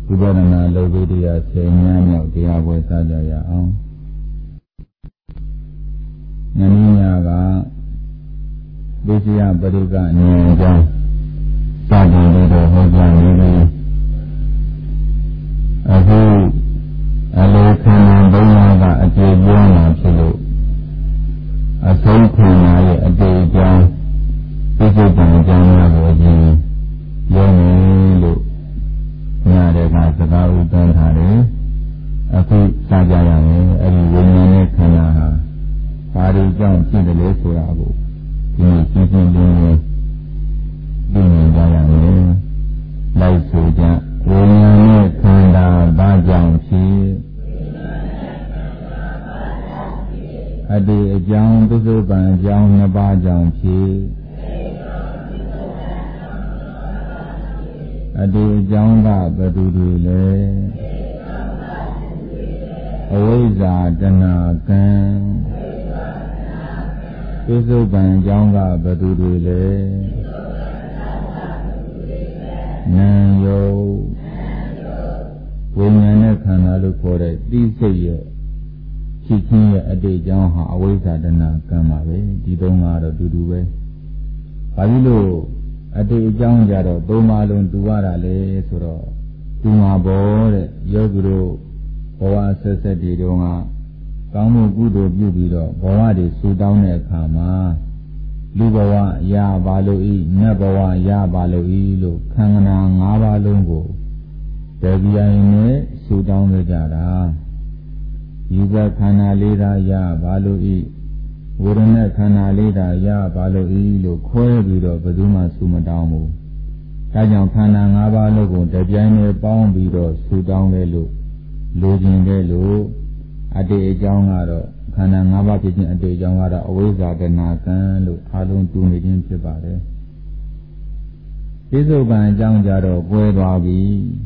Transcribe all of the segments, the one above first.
ဥပဒနာလောကုတ္တရာ10ညမြောက်တရားပွဲစားကြရအောင်။နည်းနည်းကဒုတိယပရိက္ခဉာဏ်ကြောင့်စာပေလေးတော်ဟောကြားနေတယ်။အခုအလေခန္ဓာဘုံကအကျေပြောင်းလာဖြစ်လို့အဆုံးခန္ဓာရဲ့အတေအကြောင်းပြည့်စုံတဲ့အကြောင်းများကိုကြည့်ရုံးလို့ညတဲ့ကစကားဥပန်းထားတယ်အခုစကြရမယ်အဲ့ဒီဝိညာဉ်နဲ့ခန္ဓာဟာဘာတွေကြောင့်ဖြစ်တယ်လဲဆိုတာကိုဒီနေ့ရှင်းရှင်းလင်းလင်းသိမြင်ကြရမယ်လိုက်ဆိုကြဝိညာဉ်နဲ့ခန္ဓာဘာကြောင့်ဖြစ်အတေအကြောင်းသုစုပံအကြောင်းနှစ်ပါးကြောင့်ဖြစ်အတေအကြောင်းကဘယ်သူတွေလဲအဝိဇ္ဇာတဏှာကံသုစုပံအကြောင်းကဘယ်သူတွေလဲနာမ်ယုတ်ဝိညာဉ်နဲ့ခန္ဓာလို့ခေါ်တဲ့သိစိတ်ရဲ့ဖြစ်ခြင်းရဲ့အတေအကြောင်းဟာအဝိဇ္ဇာတဏှာကံပါပဲဒီသုံးပါတော့တူတူပဲဘာဖြစ်လို့အတေအကြောင်းကြတော့သုံးပါလုံးတူရတာလေဆိုတော့တူမှာပေါ့တဲ့ယောဂီတို့ဘဝဆက်ဆက်တွေတုန်းကကောင်းမှုကုသိုလ်ပြုပြီးတော့ဘဝတွေဆူတောင်းတဲ့အခါမှာလူဘဝရပါလို့ဤနတ်ဘဝရပါလို့ဤလို့ခန္ဓာ၅ပါးလုံးကိုတပြိုင်နဲ့ဆူတောင်းကြတာယူဘခန္ဓာလေးသာရပါလို့ဤဝေဒနာခန္ဓာလေးသာရပါလို့ဤလို့ခွဲပြီးတော့ဘယ်သူမှဆူမတောင်းဘူးဒါကြောင့်ခန္ဓာ၅ပါးလုံးကိုတပြိုင်နဲ့ပေါင်းပြီးတော့ဆူတောင်းတယ်လို့လိုချင်တယ်လို့အတေအကြောင်းကတော့ခန္ဓာ၅ပါးဖြစ်ခြင်းအတေအကြောင်းကတော့အဝိဇ္ဇာတဏှာကံလို့အားလုံးတူနေခြင်းဖြစ်ပါတယ်ပြစ္ဆုတ်ပံအကြောင်းကြတော့ကွဲသွားပြီ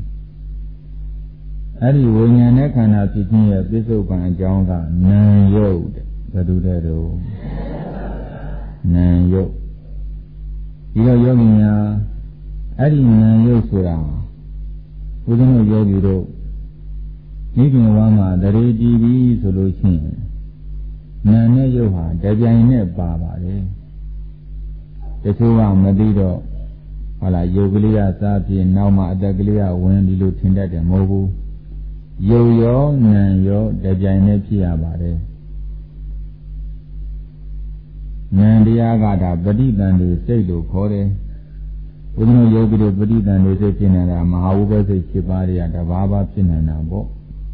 အဲ့ဒီဝိညာဉ်နဲ့ခန္ဓာဖြစ်ခြင်းရဲ့ပြစ္ဆုတ်ပံအကြောင်းကနာမ်ယုတ်တဲ့ဘယ်သူတဲ့တော့နာမ်ယုတ်ဒီတော့ယောဂီများအဲ့ဒီနာမ်ယုတ်ဆိုတာဘုရားတို့ယောဂီတို့နိဗ္ဗာန်ဝါမှာတရေတည်ပြီဆိုလို့ရှိရင်နာမ်နဲ့ယုတ်ဟာတပြိုင်နဲ့ပါပါတယ်တချို့ကမသိတော့ဟုတ်လားယုတ်ကလေးကစားပြီးနောက်မှအတက်ကလေးကဝင်ဒီလိုထင်တတ်တယ်မဟုတ်ဘူးယုတ်ရောနာမ်ရောတပြိုင်နဲ့ဖြစ်ရပါတယ်ဉာဏ်တရားကဒါပဋိသန္ဓေစိတ်လို့ခေါ်တယ်ဘုရားတို့ယောဂီတို့ပဋိသန္ဓေစိတ်ဖြစ်နေတာမဟာဝိပဿစိတ်7ပါးတွေကတဘာဘာဖြစ်နေတာပေါ့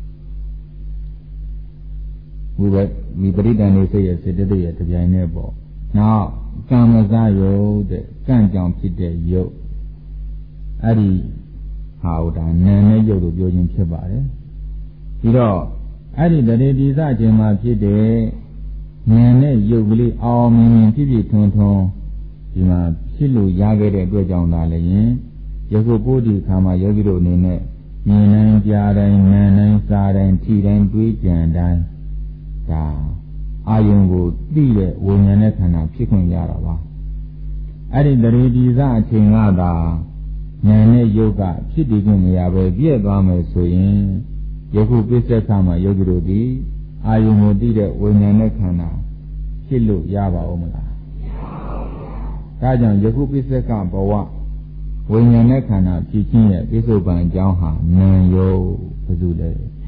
ဝိပဋိသန္ဓေစိတ်ရဲ့စေတသိက်ရဲ့တပြိုင်နဲ့ပေါ့နောက်ကံမစယုတ်တဲ့ကံကြောင့်ဖြစ်တဲ့ယုတ်အဲ့ဒီဟာဟိုဒါနာမ်နဲ့ယုတ်လို့ပြောခြင်းဖြစ်ပါတယ်ပြီးတော့အဲ့ဒီတရေတိစခြင်းမှာဖြစ်တဲ့ဉာဏ်နဲ့ယုတ်ကလေးအောင်မြင်ဖြစ်ဖြစ်ထွန်းထွန်းဒီမှာဖြစ်လို့ရခဲ့တဲ့အတွက်ကြောင့်သာလည်းယခုပို့ဒီခါမှာယောဂီတို့အနေနဲ့မြင်နိုင်ကြားတိုင်းနားတိုင်းစားတိုင်းထိတိုင်းတွေးကြံတိုင်းဒါအာယုံကိုသိတဲ့ဝိညာဉ်နဲ့ခန္ဓာဖြစ်ခွင့်ရတာပါအဲ့ဒီတရေတိစအချိန်ကသာဉာဏ်နဲ့ယုတ်ကဖြစ်တည်ခြင်းမရပဲပြည့်သွားမယ်ဆိုရင်ယခုပစ္စက္ခမှာယောဂီတို့ဒီအာယုံကိုသိတဲ့ဝိညာဉ်နဲ့ခန္ဓာဖြစ်လို့ရပါဦးမလားမရပါဘူးဒါကြောင့်ယခုပစ္စက္ခဘဝဝိညာဉ်နဲ့ခန္ဓာဖြစ်ခြင်းရဲ့ပြစ္ဆုတ်ပံအကြောင်းဟာနာမ်ယုတ်ဘယ်သူလဲ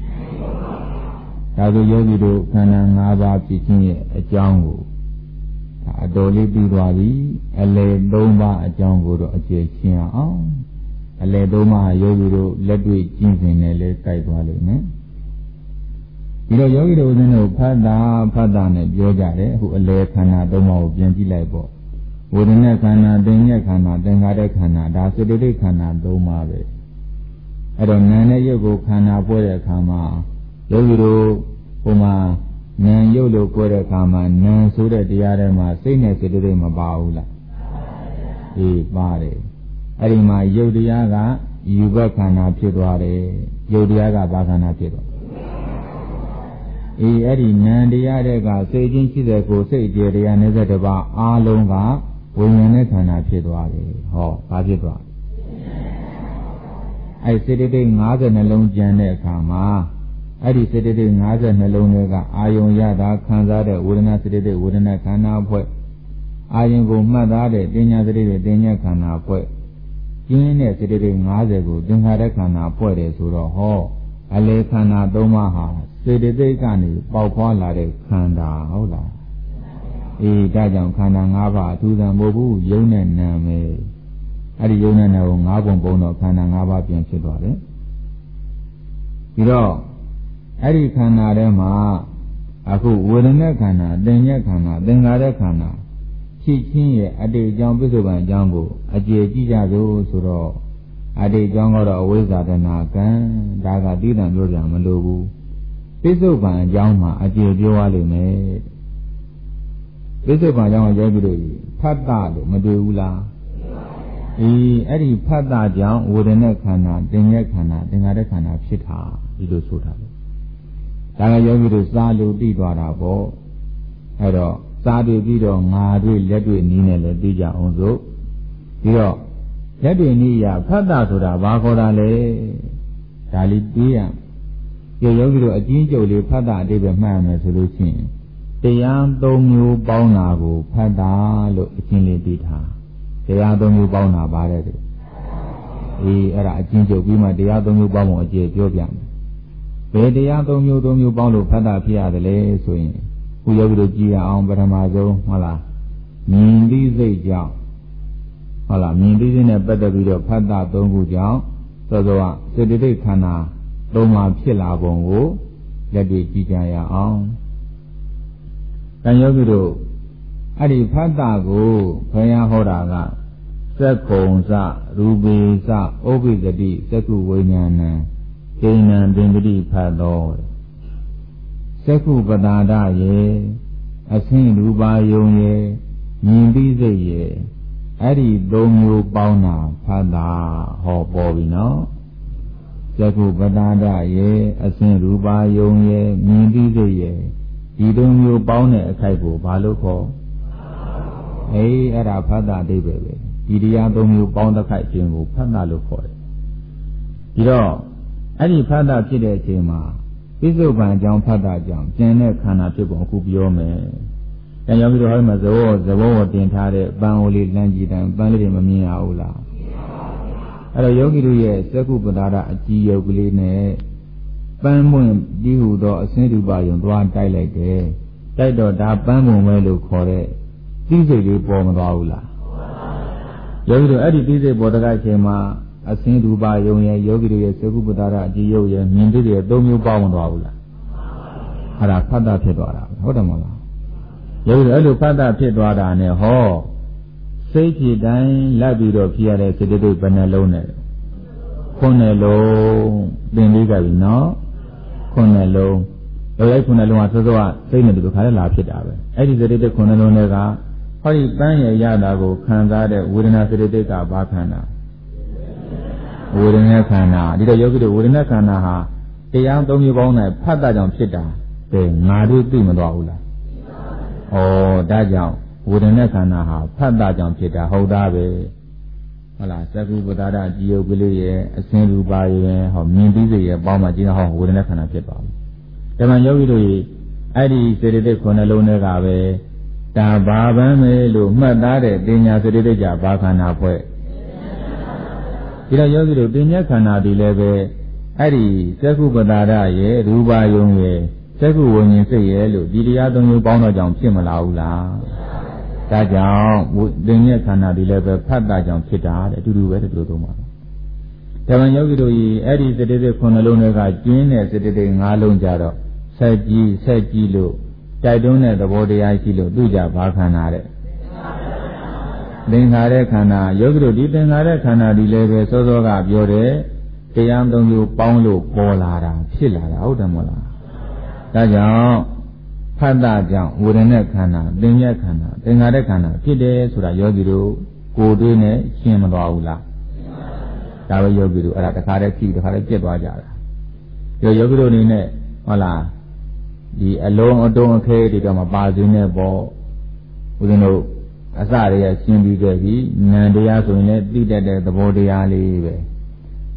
ဒါဆိုယောဂီတို့ခန္ဓာ၅ပါးဖြစ်ခြင်းရဲ့အကြောင်းကိုဒါအတော်လေးပြီးသွားပြီအလယ်၃ပါးအကြောင်းကိုတော့အကျေရှင်းအောင်အလယ်၃ပါးယောဂီတို့လက်တွေ့ကျင့်စဉ်နဲ့လည်းကြိုက်သွားလိမ့်မယ်ဒီတော့ယောဂီတို့ဦးဇင်းတို့ဖတ်တာနဲ့ပြောကြတယ်အခုအလယ်ခန္ဓာ၃ပါးကိုပြန်ကြည့်လိုက်ပေါ့ဝေဒနာခန္ဓာသင်ညက်ခန္ဓာသင်္ခါရခန္ဓာဒါစေတသိက်ခန္ဓာ၃ပါးပဲအဲ့တော့နာမ်နဲ့ယုတ်ကိုခန္ဓာပွဲတဲ့အခါမှာယောဂီတို့ဟိုမှာနာမ်ယုတ်လို့ပွဲတဲ့အခါမှာနာမ်ဆိုတဲ့တရားထဲမှာစိတ်နဲ့စေတသိက်မပါဘူးလားအေးပါတယ်အဲ့ဒီမှာယုတ်တရားကယူဘခန္ဓာဖြစ်သွားတယ်ယုတ်တရားကဘာခန္ဓာဖြစ်သွားအဲ့ဒီနာမ်တရားတွေကစိတ်ချင်းရှိတဲ့ကိုစိတ်တရား21ပါးအားလုံးကဝိညာဉ်နဲ့ခန္ဓာဖြစ်သွားတယ်ဟောဘာဖြစ်သွားအဲ့စေတသိက်50နှလုံးကျန်တဲ့အခါမှာအဲ့ဒီစေတသိက်50နှလုံးတွေကအာယုံရတာခံစားတဲ့ဝေဒနာစေတသိက်ဝေဒနာခန္ဓာအဖွဲ့အာယုံကိုမှတ်သားတဲ့တင်ညာစေတသိက်တင်ညာခန္ဓာအဖွဲ့ကျင်းတဲ့စေတသိက်50ကိုသင်္ခါရခန္ဓာဖွဲ့တယ်ဆိုတော့ဟောအလေခန္ဓာ3ပါးဟာစေတသိက်ကနေပေါက်ဖွားလာတဲ့ခန္ဓာဟုတ်လားအေးဒါကြောင့်ခန္ဓာ5ပါးအထူးသံမဟုတ်ဘူးယုံနဲ့နာမယ်အဲ့ဒီယုံနဲ့နာကို5ပုံပုံတော့ခန္ဓာ5ပါးပြန်ဖြစ်သွားတယ်ပြီးတော့အဲ့ဒီခန္ဓာထဲမှာအခုဝေဒနာခန္ဓာတင်ညာခန္ဓာသင်္ခါရခန္ဓာဖြစ်ချင်းရဲ့အတေအကြောင်းပြစ္ဆုတ်ပံအကြောင်းကိုအကျေကြည့်ကြစို့ဆိုတော့အတေအကြောင်းကတော့အဝိဇ္ဇာတဏှာကံဒါကတိတံပြောကြမလို့ဘူးပြစ္ဆုတ်ပံအကြောင်းမှာအကျေပြောရလိမ့်မယ်ပြစ္ဆုတ်ပံအကြောင်းကိုပြောပြီးလို့ဖတ်တာလို့မတွေ့ဘူးလားအဲ့ဒီဖတ်တာကြောင့်ဝေဒနာခန္ဓာတင်ညာခန္ဓာသင်္ခါရခန္ဓာဖြစ်တာဒီလိုဆိုတာလေဒါကယောဂီတို့စားလို့သိသွားတာပေါ့အဲ့တော့စားတွေ့ပြီးတော့ငါတွေ့လက်တွေ့နည်းနဲ့လည်းသိကြအောင်စို့ပြီးတော့လက်တွေ့နည်းရဖတ်တာဆိုတာဘာခေါ်တာလဲဒါလေးသိရယောဂီတို့အချင်းကျုပ်လေးဖတ်တာအတိပ္ပယ်မှတ်ရမယ်ဆိုလို့ရှိရင်တရား3မျိုးပေါင်းတာကိုဖတ်တာလို့အချင်းလေးသိထားတရား3မျိုးပေါင်းတာပါတယ်သူအဲ့ဒါအချင်းကျုပ်ပြီးမှတရား3မျိုးပေါင်းဖို့အကျေပြောပြမယ်ဘယ်တရား3မျိုးပေါင်းလို့ဖတ်တာဖြစ်ရတယ်လဲဆိုရင်ခုယောဂီတို့ကြည်ရအောင်ပထမဆုံးဟုတ်လားမြင်သိစိတ်ကြောင့်ဟုတ်လားမြင်သိစိတ်နဲ့ပတ်သက်ပြီးတော့ဖတ်တာ3ခုကြောင့်စောစောကစေတသိက်ခန္ဓာ3ပါးဖြစ်လာပုံကိုလက်တွေ့ကြည့်ကြရအောင်။တန်ယောဂီတို့အဲ့ဒီဖတ်တာကိုဘုရားဟောတာကသက္ကုံစရူပေစဥပ္ပိသတိသက္ကုဝိညာဏံကိဏံသင်္ပတိဖတ်တော်သက္ကုပတာဒရေအဆင်းရူပါယုံရေမြင်ပြီးစိတ်ရေအဲ့ဒီ3မျိုးပေါင်းတာဖတ်တာဟောပေါ်ပြီနော်သက္ကုပတာဒရေအဆင်းရူပါယုံရေမြင်ပြီးစိတ်ရေဒီ3မျိုးပေါင်းတဲ့အခိုက်ကိုဘာလို့ခေါ်အဲ့ဒါဖတ်တာအဓိပ္ပာယ်ပဲဒီတရား3မျိုးပေါင်းတဲ့ခိုက်ခြင်းကိုဖတ်တာလို့ခေါ်တယ်ဒီတော့အဲ့ဒီဖတ်တာဖြစ်တဲ့အချိန်မှာပြစ္ဆုတ်ပံအကြောင်းဖတ်တာကြောင့်ကျန်တဲ့ခန္ဓာဖြစ်ပုံအခုပြောမယ်။အဲကြောင့်ပြီးတော့ဟောမှာသဘောတင်ထားတဲ့ပန်းအိုလေးလမ်းကြည့်တိုင်းပန်းလေးတွေမမြင်ရဘူးလား။အဲ့တော့ယောဂီတို့ရဲ့သက္ကုပ္ပဒါရအကြည်ယုတ်ကလေးနဲ့ပန်းမွင့်ဒီဟုသောအစင်းရူပယုံသွားတိုက်လိုက်တယ်။တိုက်တော့ဒါပန်းမွင့်ပဲလို့ခေါ်တဲ့သိစိတ်လေးပေါ်မသွားဘူးလား။ယောဂီတို့အဲ့ဒီသိစိတ်ပေါ်တကအချိန်မှာအစင်းရူပယုံရဲ့ယောဂီတို့ရဲ့သက္ကုပ္ပဒါရအကြည်ယုတ်ရဲ့မြင်သိတဲ့3မျိုးပေါင်းမသွားဘူးလား။အဲ့ဒါဖတ်တာဖြစ်သွားတာဟုတ်တယ်မလား။ယောဂီတို့အဲ့လိုဖတ်တာဖြစ်သွားတာနဲ့ဟောစိတ်ကြည်တိုင်းလက်ပြီးတော့ဖြစ်ရတဲ့စေတသိက်ဘယ်နှလုံးနဲ့9လုံးသင်လေးကြပြီနော်9လုံးလောလိုက်9လုံးကစောစောကစိတ်နဲ့ဒီလိုခါလဲလာဖြစ်တာပဲအဲ့ဒီစေတသိက်9လုံးတွေကဟောဒီပန်းရရတာကိုခံစားတဲ့ဝေဒနာစေတသိက်ကဘာခန္ဓာဝေဒနာခန္ဓာဒီတော့ယောဂီတို့ဝေဒနာခန္ဓာဟာတရား3မျိုးပေါင်းနဲ့ဖတ်တာကြောင့်ဖြစ်တာငါတို့သိမသွားဘူးလားဩဒါကြောင့်ဝေဒနာခန္ဓာဟာဖတ်တာကြောင့်ဖြစ်တာဟုတ်သားပဲဟုတ်လားသက္ကုပ္ပဒါရကြည်ယုတ်ကလေးရဲ့အစင်းရူပါရဲ့ဟောမြင်သိစိတ်ရဲ့ပေါင်းမှကျင်းဟောဝေဒနာခန္ဓာဖြစ်သွားပြီ။ဒါမှယောဂီတို့အဲ့ဒီစေတသိက်9လုံးတွေကပဲဒါဘာပန်းပဲလို့မှတ်သားတဲ့တင်ညာစေတသိက်ကြဘာခန္ဓာဖွဲ့ဒီတော့ယောဂီတို့တင်ညာခန္ဓာဒီလည်းပဲအဲ့ဒီသက္ကုပ္ပဒါရရဲ့ရူပါယုံရဲ့သက္ကုဝိညာဉ်စိတ်ရဲ့လို့ဒီတရား3မျိုးပေါင်းတော့ကြောင့်ဖြစ်မလာဘူးလား။ဒါကြောင့်သင်္ညက်ခန္ဓာဒီလည်းပဲဖတ်တာကြောင့်ဖြစ်တာတဲ့အတူတူပဲတူတူသုံးပါတော့။ဒါမှယောဂီတို့အဲ့ဒီစေတသိက်9လုံးတွေကကျင်းတဲ့စေတသိက်5လုံးကြတော့ဆက်ကြီးလို့တိုက်တွန်းတဲ့သဘောတရားရှိလို့သူကြဘာခန္ဓာတဲ့သင်္ခါရခန္ဓာယောဂီတို့ဒီသင်္ခါရခန္ဓာဒီလည်းပဲစောစောကပြောတဲ့တရား3မျိုးပေါင်းလို့ပေါ်လာတာဖြစ်လာတာဟုတ်တယ်မဟုတ်လား။ဒါကြောင့်ဖတ်တာကြောင့်ဝေဒနာခန္ဓာသင်္ညက်ခန္ဓာသင်္ခါရခန္ဓာဖြစ်တယ်ဆိုတာယောဂီတို့ကိုယ်တွေ့နဲ့ရှင်းမသွားဘူးလားဒါပဲယောဂီတို့အဲ့ဒါတခါတည်းကြည့်တခါတည်းပြတ်သွားကြတာယောဂီတို့အနေနဲ့ဟုတ်လားဒီအလုံးအတုံးအခဲတွေတော့မပါစင်းနဲ့ပေါ့ဦးဇင်းတို့အစတွေကရှင်းပြီးခဲ့ပြီဉာဏ်တရားဆိုရင်လည်းသိတတ်တဲ့သဘောတရားလေးပဲ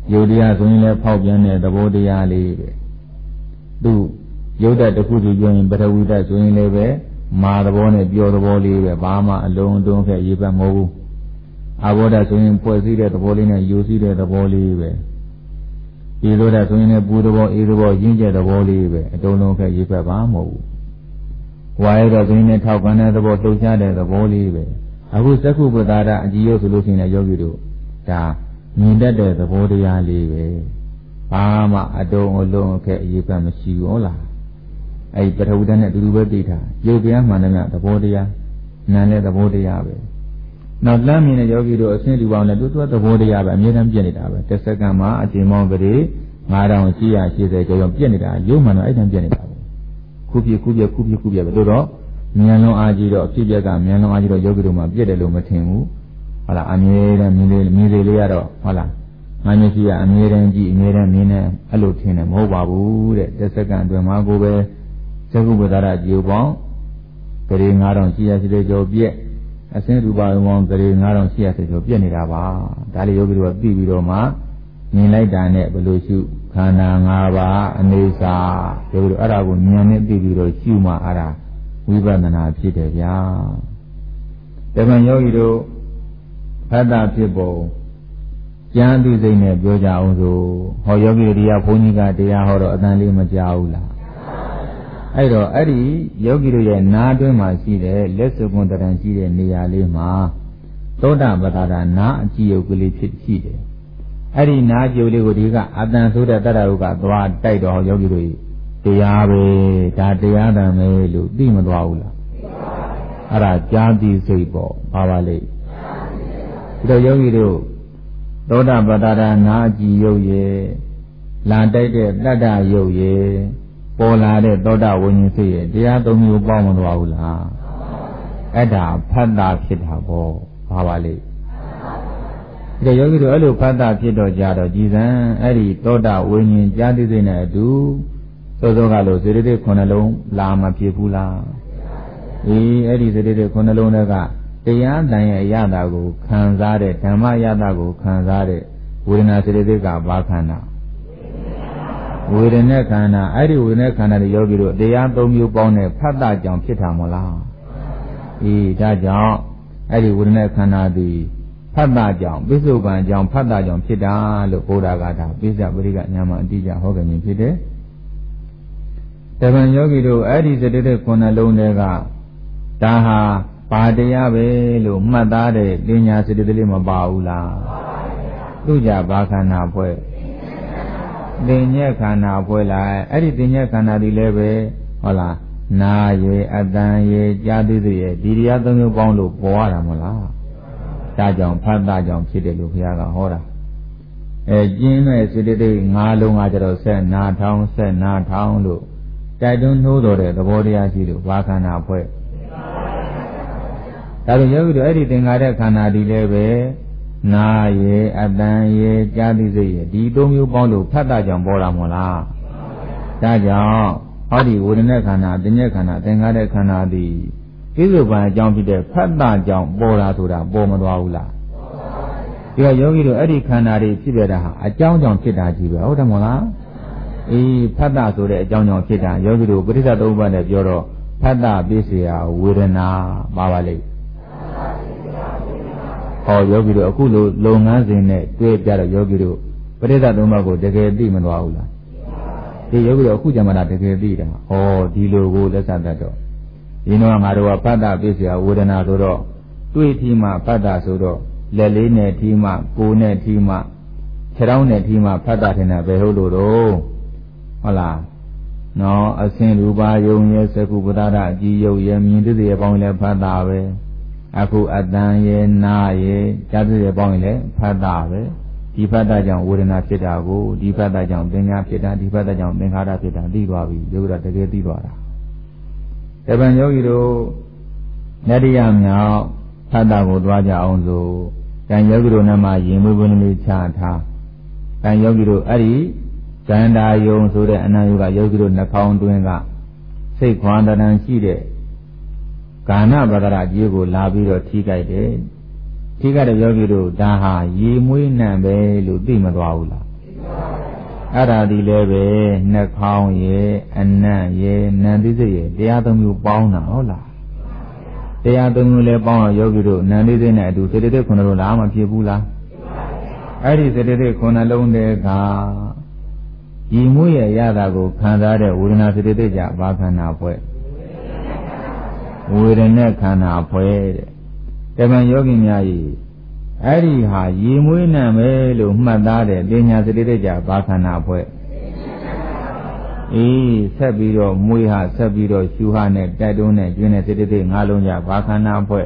ယုတ်တရားဆိုရင်လည်းဖောက်ပြန်တဲ့သဘောတရားလေးပဲသူယုတ်တဲ့တစ်ခုစီပြောရင်ပထဝီဓာတ်ဆိုရင်လည်းပဲမာသဘောနဲ့ပြောသဘောလေးပဲဘာမှအလုံးအတွင်းခဲ့ရေးပတ်မဟုတ်ဘူးအာဘောဓာတ်ဆိုရင်ဖွဲ့စည်းတဲ့သဘောလေးနဲ့ယူစည်းတဲ့သဘောလေးပဲဒီလိုဓာတ်ဆိုရင်လည်းပူသဘောအေးသဘောရင်းကျက်သဘောလေးပဲအတုံးလုံးခဲ့ရေးပတ်ပါမဟုတ်ဘူးဝါရတော့ဆိုရင်လည်းထောက်ကန်တဲ့သဘောလှုပ်ရှားတဲ့သဘောလေးပဲအခုသက္ခုပ္ပတာရအကြည့်ရုပ်ဆိုလို့ရှိရင်လည်းယောဂီတို့ဒါမြင်တတ်တဲ့သဘောတရားလေးပဲဘာမှအတုံးအလုံးခဲ့ရေးပတ်မရှိဘူးဟုတ်လားအဲ့ပထဝီဓာတ်နဲ့အတူတူပဲသိထားရုပ်တရားမှန်တယ်များသဘောတရားနာနဲ့သဘောတရားပဲနောက်လမ်းမြင်တဲ့ယောဂီတို့အစဉ်ဒီပေါင်းနဲ့သူ့သဘောတရားပဲအမြဲတမ်းပြည့်နေတာပဲတစ်စက္ကန့်မှာအချိန်ပေါင်းကလေး9880ကျော်ကျော်ပြည့်နေတာရုပ်မှန်တော့အဲ့တန်းပြည့်နေတာပဲခုပြပဲတို့တော့မြန်လုံးအားကြီးတော့အဖြစ်ပြက်ကမြန်လုံးအားကြီးတော့ယောဂီတို့မှပြည့်တယ်လို့မထင်ဘူးဟုတ်လားအမြဲတမ်းမြင်လေလေးရတော့ဟုတ်လားငါမျက်စိကအမြဲတမ်းကြည့်အမြဲတမ်းမြင်နေအဲ့လိုထင်တယ်မဟုတ်ပါဘူးတဲ့တစ်စက္ကန့်အတွင်းမှာကိုပဲသက္ကုပ္ပတာရကြည်ပေါင်းကလေး9880ကျော်ပြည့်အစင်းရူပယုံပေါင်းကလေး9880ကျော်ပြည့်နေတာပါဒါလေးယောဂီတို့ကသိပြီးတော့မှမြင်လိုက်တာနဲ့ဘယ်လိုရှုခန္ဓာ၅ပါးအနေစာယောဂီတို့အဲ့ဒါကိုဉာဏ်နဲ့သိပြီးတော့ရှုမှအဲ့ဒါဝိပဿနာဖြစ်တယ်ဗျာတပန်ယောဂီတို့ဖတ်တာဖြစ်ပုံကျမ်းသိစိတ်နဲ့ပြောကြအောင်ဆိုဟောယောဂီတို့တရားဘုန်းကြီးကတရားဟောတော့အတန်လေးမကြောက်ဘူးလားအဲ့တော့အဲ့ဒီယောဂီတို့ရဲ့နားအတွင်းမှာရှိတဲ့လက်စုံကွန်တရံရှိတဲ့နေရာလေးမှာသောတာပတ္တာနာအကြည့်ယုတ်ကလေးဖြစ်ရှိတယ်အဲ့ဒီနာကြုတ်လေးကိုဒီကအတန်ဆိုတဲ့တတ္တရုပ်ကသွားတိုက်တော့ယောဂီတို့တရားပဲဒါတရားတန်ပဲလို့သိမသွားဘူးလားအဲ့ဒါကြားသိစိတ်ပေါ့ဘာပါလိမ့်ဒီတော့ယောဂီတို့သောတာပတ္တာနာအကြည့်ယုတ်ရဲ့လာတိုက်တဲ့တတ္တရုပ်ရဲ့ပေါ်လာတဲ့သောတာဝိညာဉ်စိတ်ရဲ့တရားသုံးမျိုးပေါင်းမသွားဘူးလားအဲ့ဒါဖတ်တာဖြစ်တာပေါ့ဘာပါလိမ့်ဒီယောဂီတို့အဲ့လိုဖတ်တာဖြစ်တော့ကြတော့ကြည်စံအဲ့ဒီသောတာဝိညာဉ်ကြားသိစိတ်နဲ့အတူစောစောကလို့စေတသိက်9လုံးလာမဖြစ်ဘူးလားအဲ့ဒီစေတသိက်9လုံးတွေကတရားတန်ရဲ့အရသာကိုခံစားတဲ့ဓမ္မအရသာကိုခံစားတဲ့ဝေဒနာစေတသိက်ကဘာခန္ဓာဝေဒနာခန္ဓာအဲ့ဒီဝေဒနာခန္ဓာတွေယောဂီတို့တရား၃မျိုးပေါင်းတဲ့ဖတ်တာကြောင့်ဖြစ်တာမလားဒါကြောင့်အဲ့ဒီဝေဒနာခန္ဓာသည်ဖတ်တာကြောင့်ပိဿုပန်ကြောင့်ဖတ်တာကြောင့်ဖြစ်တာလို့ဘုရားကဒါပိဿပရိကညာမအတိအကျဟောကြခြင်းဖြစ်တယ်တပံယောဂီတို့အဲ့ဒီစတတဲ့9လုံးတွေကဒါဟာဘာတရားပဲလို့မှတ်သားတဲ့ပညာစတတဲ့လေးမပါဘူးလားသူကြဘာခန္ဓာဖွဲ့တင်ညက်ခန္ဓာဖွဲ့လိုက်အဲ့ဒီတင်ညက်ခန္ဓာဒီလည်းပဲဟုတ်လားနာရေအတန်ရေကြားသိသိရေဒီတရား၃မျိုးပေါင်းလို့ပေါ်ရတာမလားဒါကြောင့်ဖတ်တာကြောင့်ဖြစ်တယ်လို့ဘုရားကဟောတာကျင်းတဲ့စေတသိက်၅လုံးကကြတော့ဆက်နာထောင်းလို့တိုက်တွန်းနှိုးတော်တဲ့သဘောတရားရှိလို့ဘာခန္ဓာဖွဲ့ဒါလို့ယောဂီတို့အဲ့ဒီသင်္ခါရခန္ဓာဒီလည်းပဲနာရေအတန်ရေကြားသိစိတ်ရေဒီ၃မျိုးပေါင်းလို့ဖတ်တာကြောင့်ပေါ်လာမလားဒါကြောင့်ဟောဒီဝေဒနာခန္ဓာအတ္တညခန္ဓာသင်္ခါရခန္ဓာသည်ကိစ္စုပန်အကြောင်းဖြစ်တဲ့ဖတ်တာကြောင့်ပေါ်လာဆိုတာပေါ်မသွားဘူးလားဒီတော့ယောဂီတို့အဲ့ဒီခန္ဓာတွေဖြစ်ပြတာဟာအကြောင်းကြောင့်ဖြစ်တာကြီးပဲဟုတ်တယ်မဟုတ်လားဖတ်တာဆိုတဲ့အကြောင်းကြောင့်ဖြစ်တာယောဂီတို့ပဋိစ္စသုံးပါးနဲ့ပြောတော့ဖတ်တာပစ္စယဝေဒနာပါပါလိမ့်ဟောယောဂီတို့အခုလိုလုပ်ငန်းစဉ်နဲ့တွေ့ကြတော့ယောဂီတို့ပဋိစ္စသုံးပါးကိုတကယ်သိမသွားဘူးလားဒီယောဂီတို့အခုကြမှာတကယ်သိတာဟောဒီလိုကိုလက်ဆက်တတ်တော့ဒီတော့ငါတို့ကဖတ်တာပစ္စယဝေဒနာဆိုတော့တွေ့ထီမှဖတ်တာဆိုတော့လက်လေးနဲ့ထီမှကိုယ်နဲ့ထီမှခြေထောက်နဲ့ထီမှဖတ်တာထင်တယ်ဘယ်ဟုတ်လို့တော့ဟုတ်လားနော်အစင်ရူပါယုံရဲ့သက္ကုပ္ပတာရအကြည်ယုတ်ရဲ့မြင်သိတဲ့ပေါင်းလည်းဖတ်တာပဲအခုအတန်ရဲ့နာရဲ့ကြားသိတဲ့ပေါင်းလည်းဖတ်တာပဲဒီဖတ်တာကြောင့်ဝေဒနာဖြစ်တာကိုဒီဖတ်တာကြောင့်ပညာဖြစ်တာဒီဖတ်တာကြောင့်သင်္ခါရဖြစ်တာသိသွားပြီယောဂီတို့တကယ်သိသွားတာတပံယောဂီတို့နတ္တိယမြောက်ဖတ်တာကိုသွားကြအောင်ဆိုကံယောဂီတို့နဲ့မှရင်မွေးပွင့်လေးချထားကံယောဂီတို့အဲ့ဒီကန္တာယုံဆိုတဲ့အနန္တယောဂယောဂီတို့နှာခေါင်းတွင်းကစိတ်ခွာတဏ္ဍရှိတဲ့ကာဏပဒရာကြီးကိုလာပြီးတော့ထိကြိုက်တယ်ထိကြတဲ့ယောဂီတို့ဒါဟာရေမွေးနံပဲလို့သိမသွားဘူးလားအဲ့ဒါဒီလည်းပဲနှာခေါင်းရဲ့အနံ့ရဲ့နံသိစိတ်ရဲ့တရားသုံးမျိုးပေါင်းတာဟုတ်လားတရားသုံးမျိုးလည်းပေါင်းတော့ယောဂီတို့နံသိစိတ်နဲ့အတူစေတသိက်ခုနှစ်လုံးလားမဖြစ်ဘူးလားအဲ့ဒီစေတသိက်ခုနှစ်လုံးတည်းကဤမှုရဲ့ရတာကိုခံစားတဲ့ဝေဒနာစေတသိက်ကြဘာခန္ဓာဖွဲ့ဝေဒနာခန္ဓာဖွဲ့တဲ့တမန်ယောဂီများဤအဲ့ဒီဟာရေမွေးနံပဲလို့မှတ်သားတဲ့ပညာစတိတ္တကြဘာခန္ဓာဖွဲ့ဆက်ပြီးတော့မွေးဟာဆက်ပြီးတော့ရှူဟာနဲ့တိုက်တွန်းနဲ့ကျွင်းတဲ့စတိတ္တငါးလုံးကြဘာခန္ဓာဖွဲ့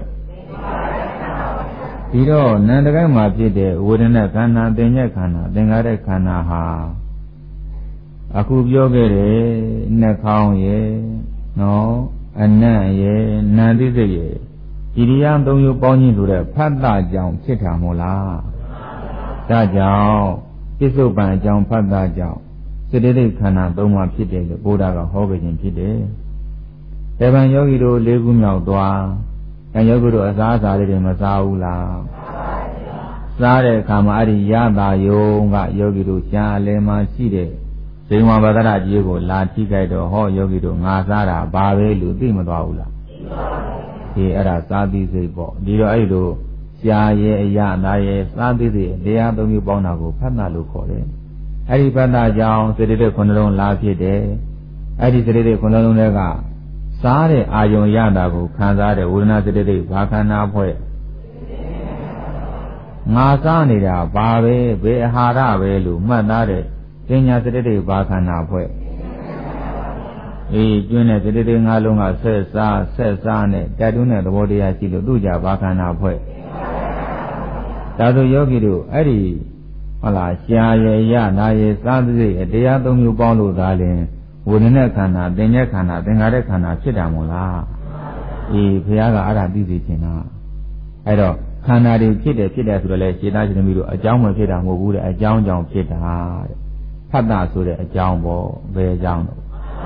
ဒီတော့နန္တကိုင်းမှာဖြစ်တဲ့ဝေဒနာခန္ဓာသင်္ညက်ခန္ဓာသင်္ခါရခန္ဓာဟာအခုပြောခဲ့တယ်နှာခေါင်းရဲ့နော်အနံ့ရဲ့နံသိစိတ်ရဲ့ဣရိယာသုံးမျိုးပေါင်းခြင်းဆိုတဲ့ဖတ်တာကြောင့်ဖြစ်တာမို့လားဒါကြောင့်ပြစ္ဆုတ်ပံအကြောင်းဖတ်တာကြောင့်စေတသိက်ခန္ဓာသုံးပါးဖြစ်တယ်လို့ဘုရားကဟောခဲ့ခြင်းဖြစ်တယ်။တေဗံယောဂီတို့၄ခုမြောက်သွား။ယောဂီတို့အစားအစာလေးတွေမစားဘူးလား။စားတဲ့အခါမှာအဲ့ဒီရတာယုံကယောဂီတို့ရှားလဲမှရှိတဲ့ဇိမ်ဝါပဒရကြီးကိုလာထိကြိုက်တော့ဟောယောဂီတို့ငါစားတာဘာပဲလို့သိမသွားဘူးလား။ဒီအဲ့ဒါသာတိစိတ်ပေါ့ဒီတော့အဲ့လိုရှားရဲ့အရသာရဲ့သာတိစိတ်တရားသုံးမျိုးပေါင်းတာကိုဖတ်တာလို့ခေါ်တယ်အဲ့ဒီဖတ်တာကြောင့်စေတသိက်ခုနှလုံးလာဖြစ်တယ်အဲ့ဒီစေတသိက်ခုနှလုံးတွေကစားတဲ့အာယုံရတာကိုခံစားတဲ့ဝေဒနာစေတသိက်ဘာခန္ဓာဖွဲ့ငါစားနေတာဘာပဲဘယ်အာဟာရပဲလို့မှတ်သားတဲ့ပညာစေတသိက်ဘာခန္ဓာဖွဲ့ကျွင်းတဲ့စေတသိက်ငါးလုံးကဆက်စားနဲ့တိုက်တွန်းတဲ့သဘောတရားရှိလို့သူ့ကြဘာခန္ဓာဖွဲ့ဒါဆိုယောဂီတို့အဲ့ဒီဟုတ်လားရှားရရနာရစားသိအတရားသုံးမျိုးပေါင်းလို့သာလင်ဝေဒနာခန္ဓာသင်္ညက်ခန္ဓာသင်္ခါရခန္ဓာဖြစ်တာမို့လားဘုရားကအဲ့ဒါသိသိချင်တာအဲ့တော့ခန္ဓာတွေဖြစ်တယ်ဆိုတော့လေခြေသားခြေသမီးတို့အကြောင်းမဖြစ်တာမဟုတ်ဘူးတဲ့အကြောင်းကြောင့်ဖြစ်တာတဲ့ဖတ်တာဆိုတဲ့အကြောင်းပေါ့ဘယ်အကြောင်းတော့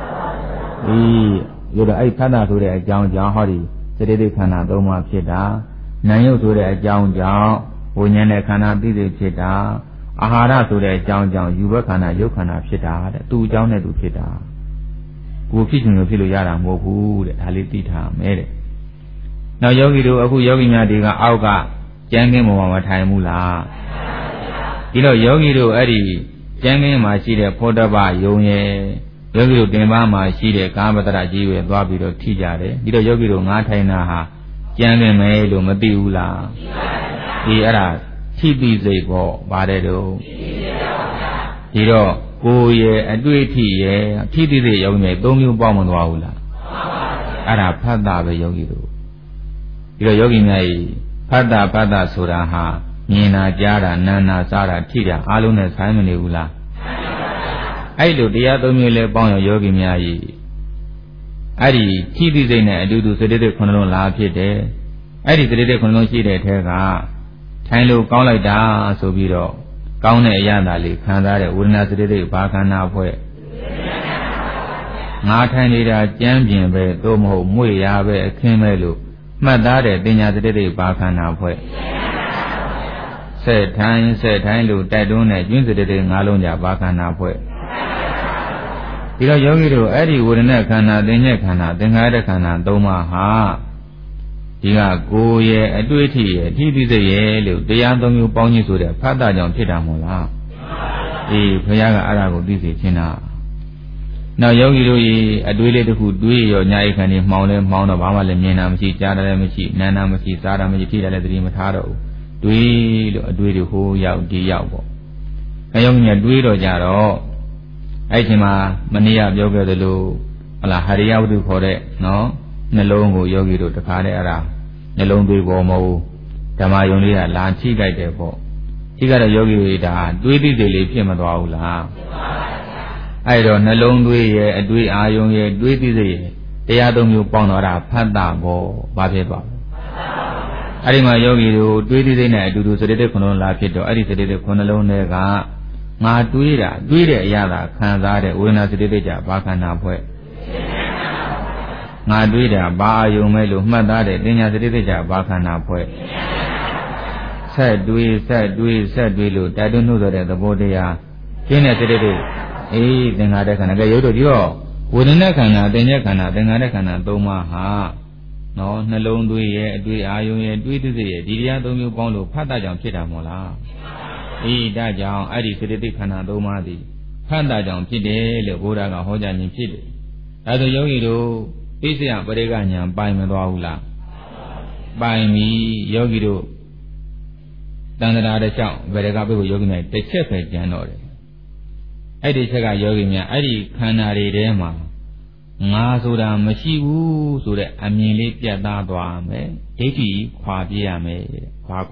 ရတော့အဲ့ဖတ်တာဆိုတဲ့အကြောင်းကြောင့်ဟောဒီစေတသိက်ခန္ဓာသုံးပါးဖြစ်တာနာယုတ်ဆိုတဲ့အကြောင်းကြောင့်ဝိညာဉ်နဲ့ခန္ဓာသိသိဖြစ်တာအာဟာရဆိုတဲ့အကြောင်းကြောင့်ယူဘခန္ဓာယုတ်ခန္ဓာဖြစ်တာတဲ့သူ့အကြောင်းနဲ့သူဖြစ်တာကိုဖြစ်ချင်လို့ဖြစ်လို့ရတာမဟုတ်ဘူးတဲ့ဒါလေးသိထားမယ်တဲ့နောက်ယောဂီတို့အခုယောဂီများတွေကအောက်ကကျမ်းကင်းပေါ်မှာမထိုင်ဘူးလားဒီတော့ယောဂီတို့အဲ့ဒီကျမ်းကင်းမှာရှိတဲ့ဖောတပယုံရဲ့ယောဂီတို့တင်ပါမှာရှိတဲ့ကာမတရကြီးတွေသွားပြီးတော့ထိကြတယ်ဒီတော့ယောဂီတို့ငါးထိုင်တာဟာကျမ်းကင်းမယ်လို့မသိဘူးလားသိပါဘူးအဲ့ဒါထိတိစိတ်ပေါ့ပါတယ်တော့ဒီတော့ကိုယ်ရဲ့အတွေ့အထိရဲ့ထိတိစိတ်ယောဂီတွေသုံးမျိုးပေါင်းမသွားဘူးလားအဲ့ဒါဖတ်တာပဲယောဂီတို့ဒီတော့ယောဂီများဖတ်တာဆိုတာဟာမြင်တာကြားတာနားတာစားတာထိတာအားလုံးနဲ့ဆိုင်မနေဘူးလားအဲ့လိုတရားသုံးမျိုးလဲပေါင်းယောဂီများအဲ့ဒီထိတိစိတ်နဲ့အတူတူစေတသိက်ခုနှလုံးလာဖြစ်တယ်အဲ့ဒီစေတသိက်ခုနှလုံးရှိတဲ့ထဲကထိုင်လို့ကောင်းလိုက်တာဆိုပြီးတော့ကောင်းတဲ့အရာသာလေးခံစားတဲ့ဝေဒနာစေတသိက်ဘာခန္ဓာဖွဲ့ငါထိုင်နေတာကြမ်းပြင်ပဲသို့မဟုတ်မွေရပဲအခင်းပဲလို့မှတ်သားတဲ့ပညာစေတသိက်ဘာခန္ဓာဖွဲ့ဆက်ထိုင်လို့တိုက်တွန်းတဲ့ကျွင်းစေတသိက်ငါးလုံးကြဘာခန္ဓာဖွဲ့ဒီတော့ယောဂီတို့အဲ့ဒီဝေဒနာခန္ဓာသင်္ညက်ခန္ဓာသင်္ခါရခန္ဓာသုံးပါးဟာဒီကကိုယ်ရဲ့အတွေ့အထိရဲ့ထိတိစိတ်ရဲ့လို့တရားသုံးမျိုးပေါင်းခြင်းဆိုတဲ့ဖတ်တာကြောင့်ဖြစ်တာမို့လားဘုရားကအဲ့ဒါကိုသိစေချင်တာနောက်ယောဂီတို့အတွေ့လေးတစ်ခုတွေးရောညာအိခန္ဒီမှောင်လဲမှောင်တော့ဘာမှလည်းမြင်တာမရှိကြားတာလည်းမရှိနားတာမရှိစားတာမရှိထိတာလည်းသတိမထားတော့ဘူးတွေးလို့အတွေ့တွေဟိုရောက်ဒီရောက်ပေါ့အဲယောဂီများတွေးတော့ကြတော့အဲ့ဒီမှာမနေ့ကပြောခဲ့သလိုဟလာဟရိယဝတ္ထုခေါ်တဲ့နော်နှလုံးကိုယောဂီတို့တခါတည်းအဲ့ဒါနှလုံးသွေးပေါ်မဟုတ်ဓမ္မယုံလေးကလာထိကြိုက်တယ်ပေါ့ထိကတော့ယောဂီတွေဒါတွေးသိစိတ်လေးဖြစ်မသွားဘူးလားဖြစ်ပါပါအဲ့တော့နှလုံးသွေးရဲ့အတွေးအာယုံရဲ့တွေးသိစိတ်ရဲ့တရားသုံးမျိုးပေါင်းတော့တာဖတ်တာပေါ့ဘာဖြစ်သွားလဲအဲ့ဒီမှာယောဂီတို့တွေးသိစိတ်နဲ့အတူတူစေတသိက်ခုနှလုံးလာဖြစ်တော့အဲ့ဒီစေတသိက်ခုနှလုံးတွေကငါတွေးတဲ့အရာသာခံစားတဲ့ဝေဒနာစေတသိက်ကြဘာခန္ဓာဖွဲ့ငါတွေးတာဘာအယုံမဲ့လို့မှတ်သားတဲ့ပညာစေတသိက်ကြဘာခန္ဓာဖွဲ့ဆက်တွေးလို့တိုက်တွန်းလို့ဆိုတဲ့သဘောတရားကျင်းတဲ့စိတ်တွေသင်္ခါရခန္ဓာကဲရုပ်တို့ဒီတော့ဝေဒနာခန္ဓာသင်္ညေခန္ဓာသင်္ခါရခန္ဓာသုံးပါးဟာနော်နှလုံးသွေးရဲ့အတွေ့အာယုံရဲ့တွေးသိစိတ်ရဲ့ဒီတရားသုံးမျိုးပေါင်းလို့ဖတ်တာကြောင့်ဖြစ်တာမို့လားဒါကြောင့်အဲ့ဒီစေတသိက်ခန္ဓာသုံးပါးသည်ဖတ်တာကြောင့်ဖြစ်တယ်လို့ဘုရားကဟောကြားခြင်းဖြစ်တယ်ဒါဆိုယောဂီတို့ဣစ္ဆယပရိက္ခဉာဏ်ပိုင်မသွားဘူးလားပိုင်ပြီယောဂီတို့တန်ត្រာတစ်လျှောက်ဗေဒကပိကိုယောဂီများတစ်ချက်ပဲကျန်တော့တယ်အဲ့ဒီချက်ကယောဂီများအဲ့ဒီခန္ဓာတွေထဲမှာငါဆိုတာမရှိဘူးဆိုတဲ့အမြင်လေးပြတ်သားသွားမယ်ဒိဋ္ဌိခွာပြရမယ်ခွာ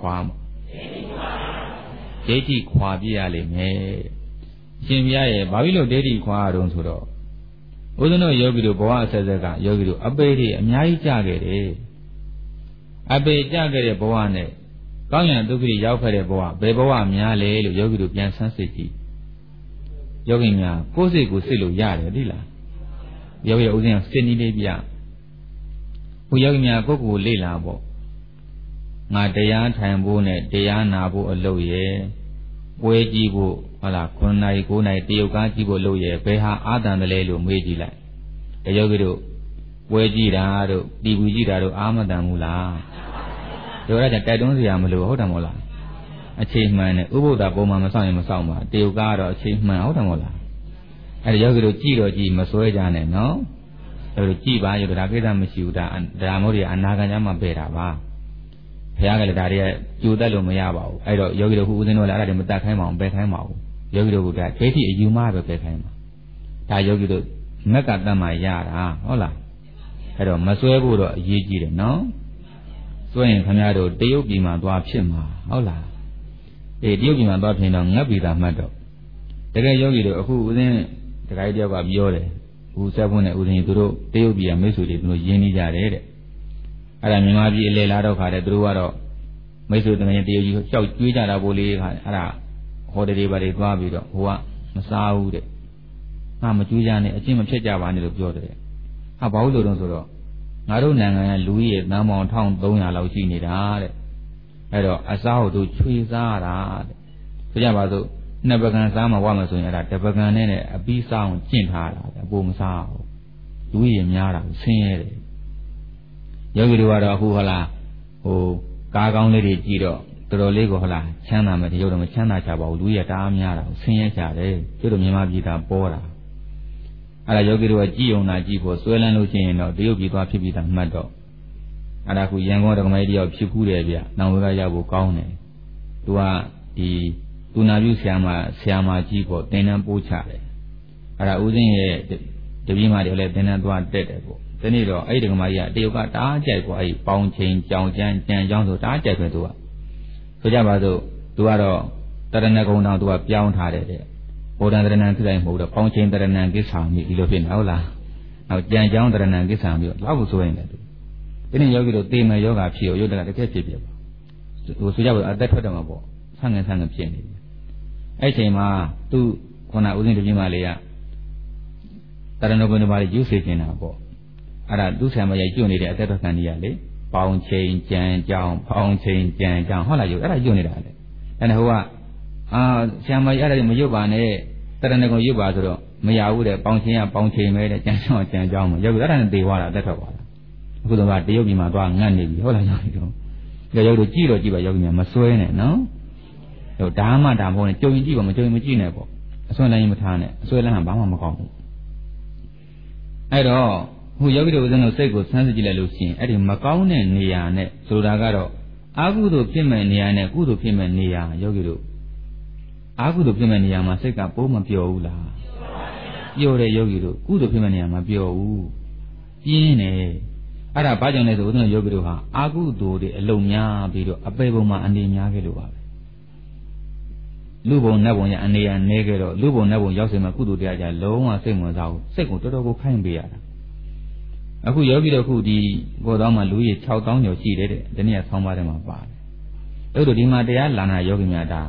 ဒိဋ္ဌိခွာပြရလိမ့်မယ်ရှင်ဘုရားရဲ့ဘာဖြစ်လို့ဒိဋ္ဌိခွာရအောင်ဆိုတော့ဦးဇင်းတို့ယောဂီတို့ဘဝအဆက်ဆက်ကယောဂီတို့အပေတွေအများကြီးကြခဲ့တယ်အပေကြခဲ့တဲ့ဘဝနဲ့ကောင်းရန်ဒုက္ခတွေရောက်ခဲ့တဲ့ဘဝဘယ်ဘဝများလဲလို့ယောဂီတို့ပြန်ဆန်းစစ်ကြည့်ယောဂီများကိုယ်စိတ်ကိုစစ်လို့ရတယ်သိလားယောဂီဦးဇင်းကစစ်နည်းလေးပြဟိုယောဂီများကိုယ်ကိုလေ့လာပေါ့ငါတရားထိုင်ဖို့နဲ့တရားနာဖို့အလုပ်ရဲ့ပွဲကြည့်ဖို့ဟုတ်လား9နာရီ9နာရီတရုတ်ကားကြည့်ဖို့လုပ်ရဲ့ဘယ်ဟာအာတန်တယ်လဲလို့မေးကြည့်လိုက်တယောဂီတို့ပွဲကြည့်တာတို့တီဗီကြည့်တာတို့အာမတန်ဘူးလားတို့အဲ့ဒါတိုက်တွန်းစရာမလိုဟုတ်တယ်မို့လားအချိန်မှန်နဲ့ဥပုသ္တပုံမှန်မဆောင်ရင်မဆောင်ပါတရုတ်ကားတော့အချိန်မှန်ဟုတ်တယ်မို့လားအဲ့ဒါယောဂီတို့ကြည့်တော့ကြည့်မစွဲကြနဲ့နော်အဲ့ဒါကြည့်ပါရတော့ဒါကိစ္စမရှိဘူးဒါမို့ဒီအနာဂတ်ကျမှပဲတာပါဘုရားကလည်းဒါတွေကကြိုတတ်လို့မရပါဘူးအဲ့တော့ယောဂီတို့ခုဦးဇင်းတို့လည်းအဲ့ဒါတွေမတတ်ခိုင်းပါဘူးပယ်ခိုင်းပါဘူးယောဂီတို့ကဒိဋ္ဌိအယူမှပဲပယ်ခိုင်းပါဒါယောဂီတို့မက်ကတတ်မှရတာဟုတ်လားအဲ့တော့မစွဲဖို့တော့အရေးကြီးတယ်နော်စွဲရင်ခင်ဗျားတို့တရုတ်ပြည်မှာသွားဖြစ်မှာဟုတ်လားတရုတ်ပြည်မှာသွားဖြစ်တော့ငတ်ပြည်သာမှတ်တော့တကယ်ယောဂီတို့အခုဦးဇင်းတခါတယောက်ကပြောတယ်ဦးဆက်ဖွင့်နဲ့ဦးဇင်းသူတို့တရုတ်ပြည်ကမိတ်ဆွေတွေသူတို့ရင်းနှီးကြတယ်တဲ့အဲ့ဒါမြန်မာပြည်အလေလာတော့ခါတဲ့သူတို့ကတော့မိတ်ဆွေတမန်တရုတ်ကြီးကြောက်ကျွေးကြတာပို့လေးခါအဲ့ဒါဟောတယ်တွေပါတွေသွားပြီးတော့ဟိုကမစားဘူးတဲ့ငါမကျွေးကြနဲ့အချင်းမဖြစ်ကြပါနဲ့လို့ပြောတယ်ဟာဘာလို့လို့ဆိုတော့ငါတို့နိုင်ငံကလူကြီးရဲ့တန်ပေါင်း1300လောက်ရှိနေတာတဲ့အဲ့တော့အစားကိုတို့ချွေစားတာတဲ့ဆိုကြပါစို့နှစ်ပကံစားမှဝမှဆိုရင်အဲ့ဒါတပကံနဲ့အပီးစားအောင်ကျင့်ထားတာအပိုမစားဘူးလူကြီးများတာဆင်းရဲတယ်ယောဂီတို့ကတော့အခုဟလားဟိုကားကောင်းလေးတွေကြည့်တော့တော်တော်လေးကိုဟလားချမ်းသာမယ်တရုတ်တော့မချမ်းသာချပါဘူးလူကြီးတအားများတာဆင်းရဲကြတယ်ကျတို့မြန်မာပြည်သားပေါ်တာအဲ့ဒါယောဂီတို့ကကြည်ုံတာကြည့်ဖို့ဆွဲလန်းလို့ရှိရင်တော့တရုတ်ပြည်သွားဖြစ်ပြီးသားမှတ်တော့အဲ့ဒါခုရန်ကုန်တော်မကြီးတယောက်ဖြစ်ခုတယ်ဗျနောင်ဝေကရောက်ဖို့ကောင်းတယ်သူကဒီသူနာပြုဆရာမကြီးပေါ့တင်တန်းပို့ချတယ်အဲ့ဒါဦးစင်းရဲ့တပည့်မတွေလည်းတင်တန်းသွားတက်တယ်ပေါ့ဒီနေ့တော့အဲ့ဒီကမကြီးကတရုတ်ကတားကြိုက်ပေါ့အဲ့ပေါင်ချိန်ကြောင်ကြမ်းကြံကြောင်းဆိုတားကြိုက်ပဲသူကဆိုကြပါစို့သူကတော့တရဏဂုံတော်သူကပြောင်းထားတယ်တဲ့ဘုဒ္ဓတရဏံဖြစ်တိုင်းမဟုတ်တော့ပေါင်ချိန်တရဏံကိစ္ဆာမိဒီလိုဖြစ်နေဟုတ်လားနောက်ကြံကြောင်းတရဏံကိစ္ဆာမိတော့လောက်ကိုဆိုရင်လည်းသူဒီနေ့ယောဂီတို့တေမယ်ယောဂဖြစ်ရောရုပ်တကတကယ်ဖြစ်ပြပါဟိုဆိုကြပါအသက်ထွက်တယ်မှာပေါ့ဆန့်ငင်ဖြစ်နေတယ်အဲ့ချိန်မှာသူခုနဦးဇင်းတပြင်းမလေးကတရဏဂုံတော်ပါယူစေနေတာပေါ့အဲ့ဒါသူ့ဆံမရိုက်ကျွတ်နေတဲ့အသက်တော်ခံကြီးကလေပေါင်ချိန်ကြံကြောင်းပေါင်ချိန်ကြံကြောင်းဟုတ်လားယူအဲ့ဒါကျွတ်နေတာလေအဲ့ဒါဟိုကဆံမရိုက်အဲ့ဒါမရွတ်ပါနဲ့တရဏဂုံရွတ်ပါဆိုတော့မရဘူးတဲ့ပေါင်ချိန်ကပေါင်ချိန်ပဲတဲ့ကြံကြောင်းမရုပ်အဲ့ဒါနဲ့တေသွားတာအသက်ထွက်သွားတာအခုတော့တရုတ်ပြည်မှာသွားငတ်နေပြီဟုတ်လားယောဂီတို့ရုပ်တို့ကြည့်တော့ကြည့်ပါယောဂီများမစွဲနဲ့နော်ဟိုဒါမှဒါမဟုတ်နဲ့ကြုံရင်ကြည့်ပါမကြုံရင်မကြည့်နဲ့ပေါ့အစွဲလန်းရင်မထားနဲ့အစွဲလန်းကဘာမှမကောင်းဘူးအဲ့တော့ဟိုယောဂီတို့ဦးဇင်းတို့စိတ်ကိုဆန်းစစ်ကြည့်လိုက်လို့ရှိရင်အဲ့ဒီမကောင်းတဲ့နေရာနဲ့ဆိုတာကတော့အာဟုသို့ဖြစ်မဲ့နေရာနဲ့ကုသို့ဖြစ်မဲ့နေရာယောဂီတို့အာဟုသို့ဖြစ်မဲ့နေရာမှာစိတ်ကပိုးမပျော်ဘူးလားပျော်တယ်ယောဂီတို့ကုသို့ဖြစ်မဲ့နေရာမှာပျော်ဘူးပြင်းတယ်အဲ့ဒါဘာကြောင့်လဲဆိုဦးဇင်းတို့ယောဂီတို့ဟာအာဟုသို့တွေအလုံးများပြီးတော့အပေပုံမှာအနေများခဲ့လို့ပါပဲလူဘုံနတ်ဘုံရအနေရနေခဲ့တော့လူဘုံနတ်ဘုံရောက်စေမှာကုသိုလ်တရားကြလုံးဝစိတ်ဝင်စားဘူးစိတ်ကိုတော်တော်ကိုခိုင်းပေးရတာအခုယောဂီတို့ခုဒီဘောတော်မှာလူကြီး6000ကျော်ရှိတယ်တဲ့ဒီနေ့ကဆောင်းပါးထဲမှာပါတယ်အဲ့တို့ဒီမှာတရားလာနာယောဂီများဒါ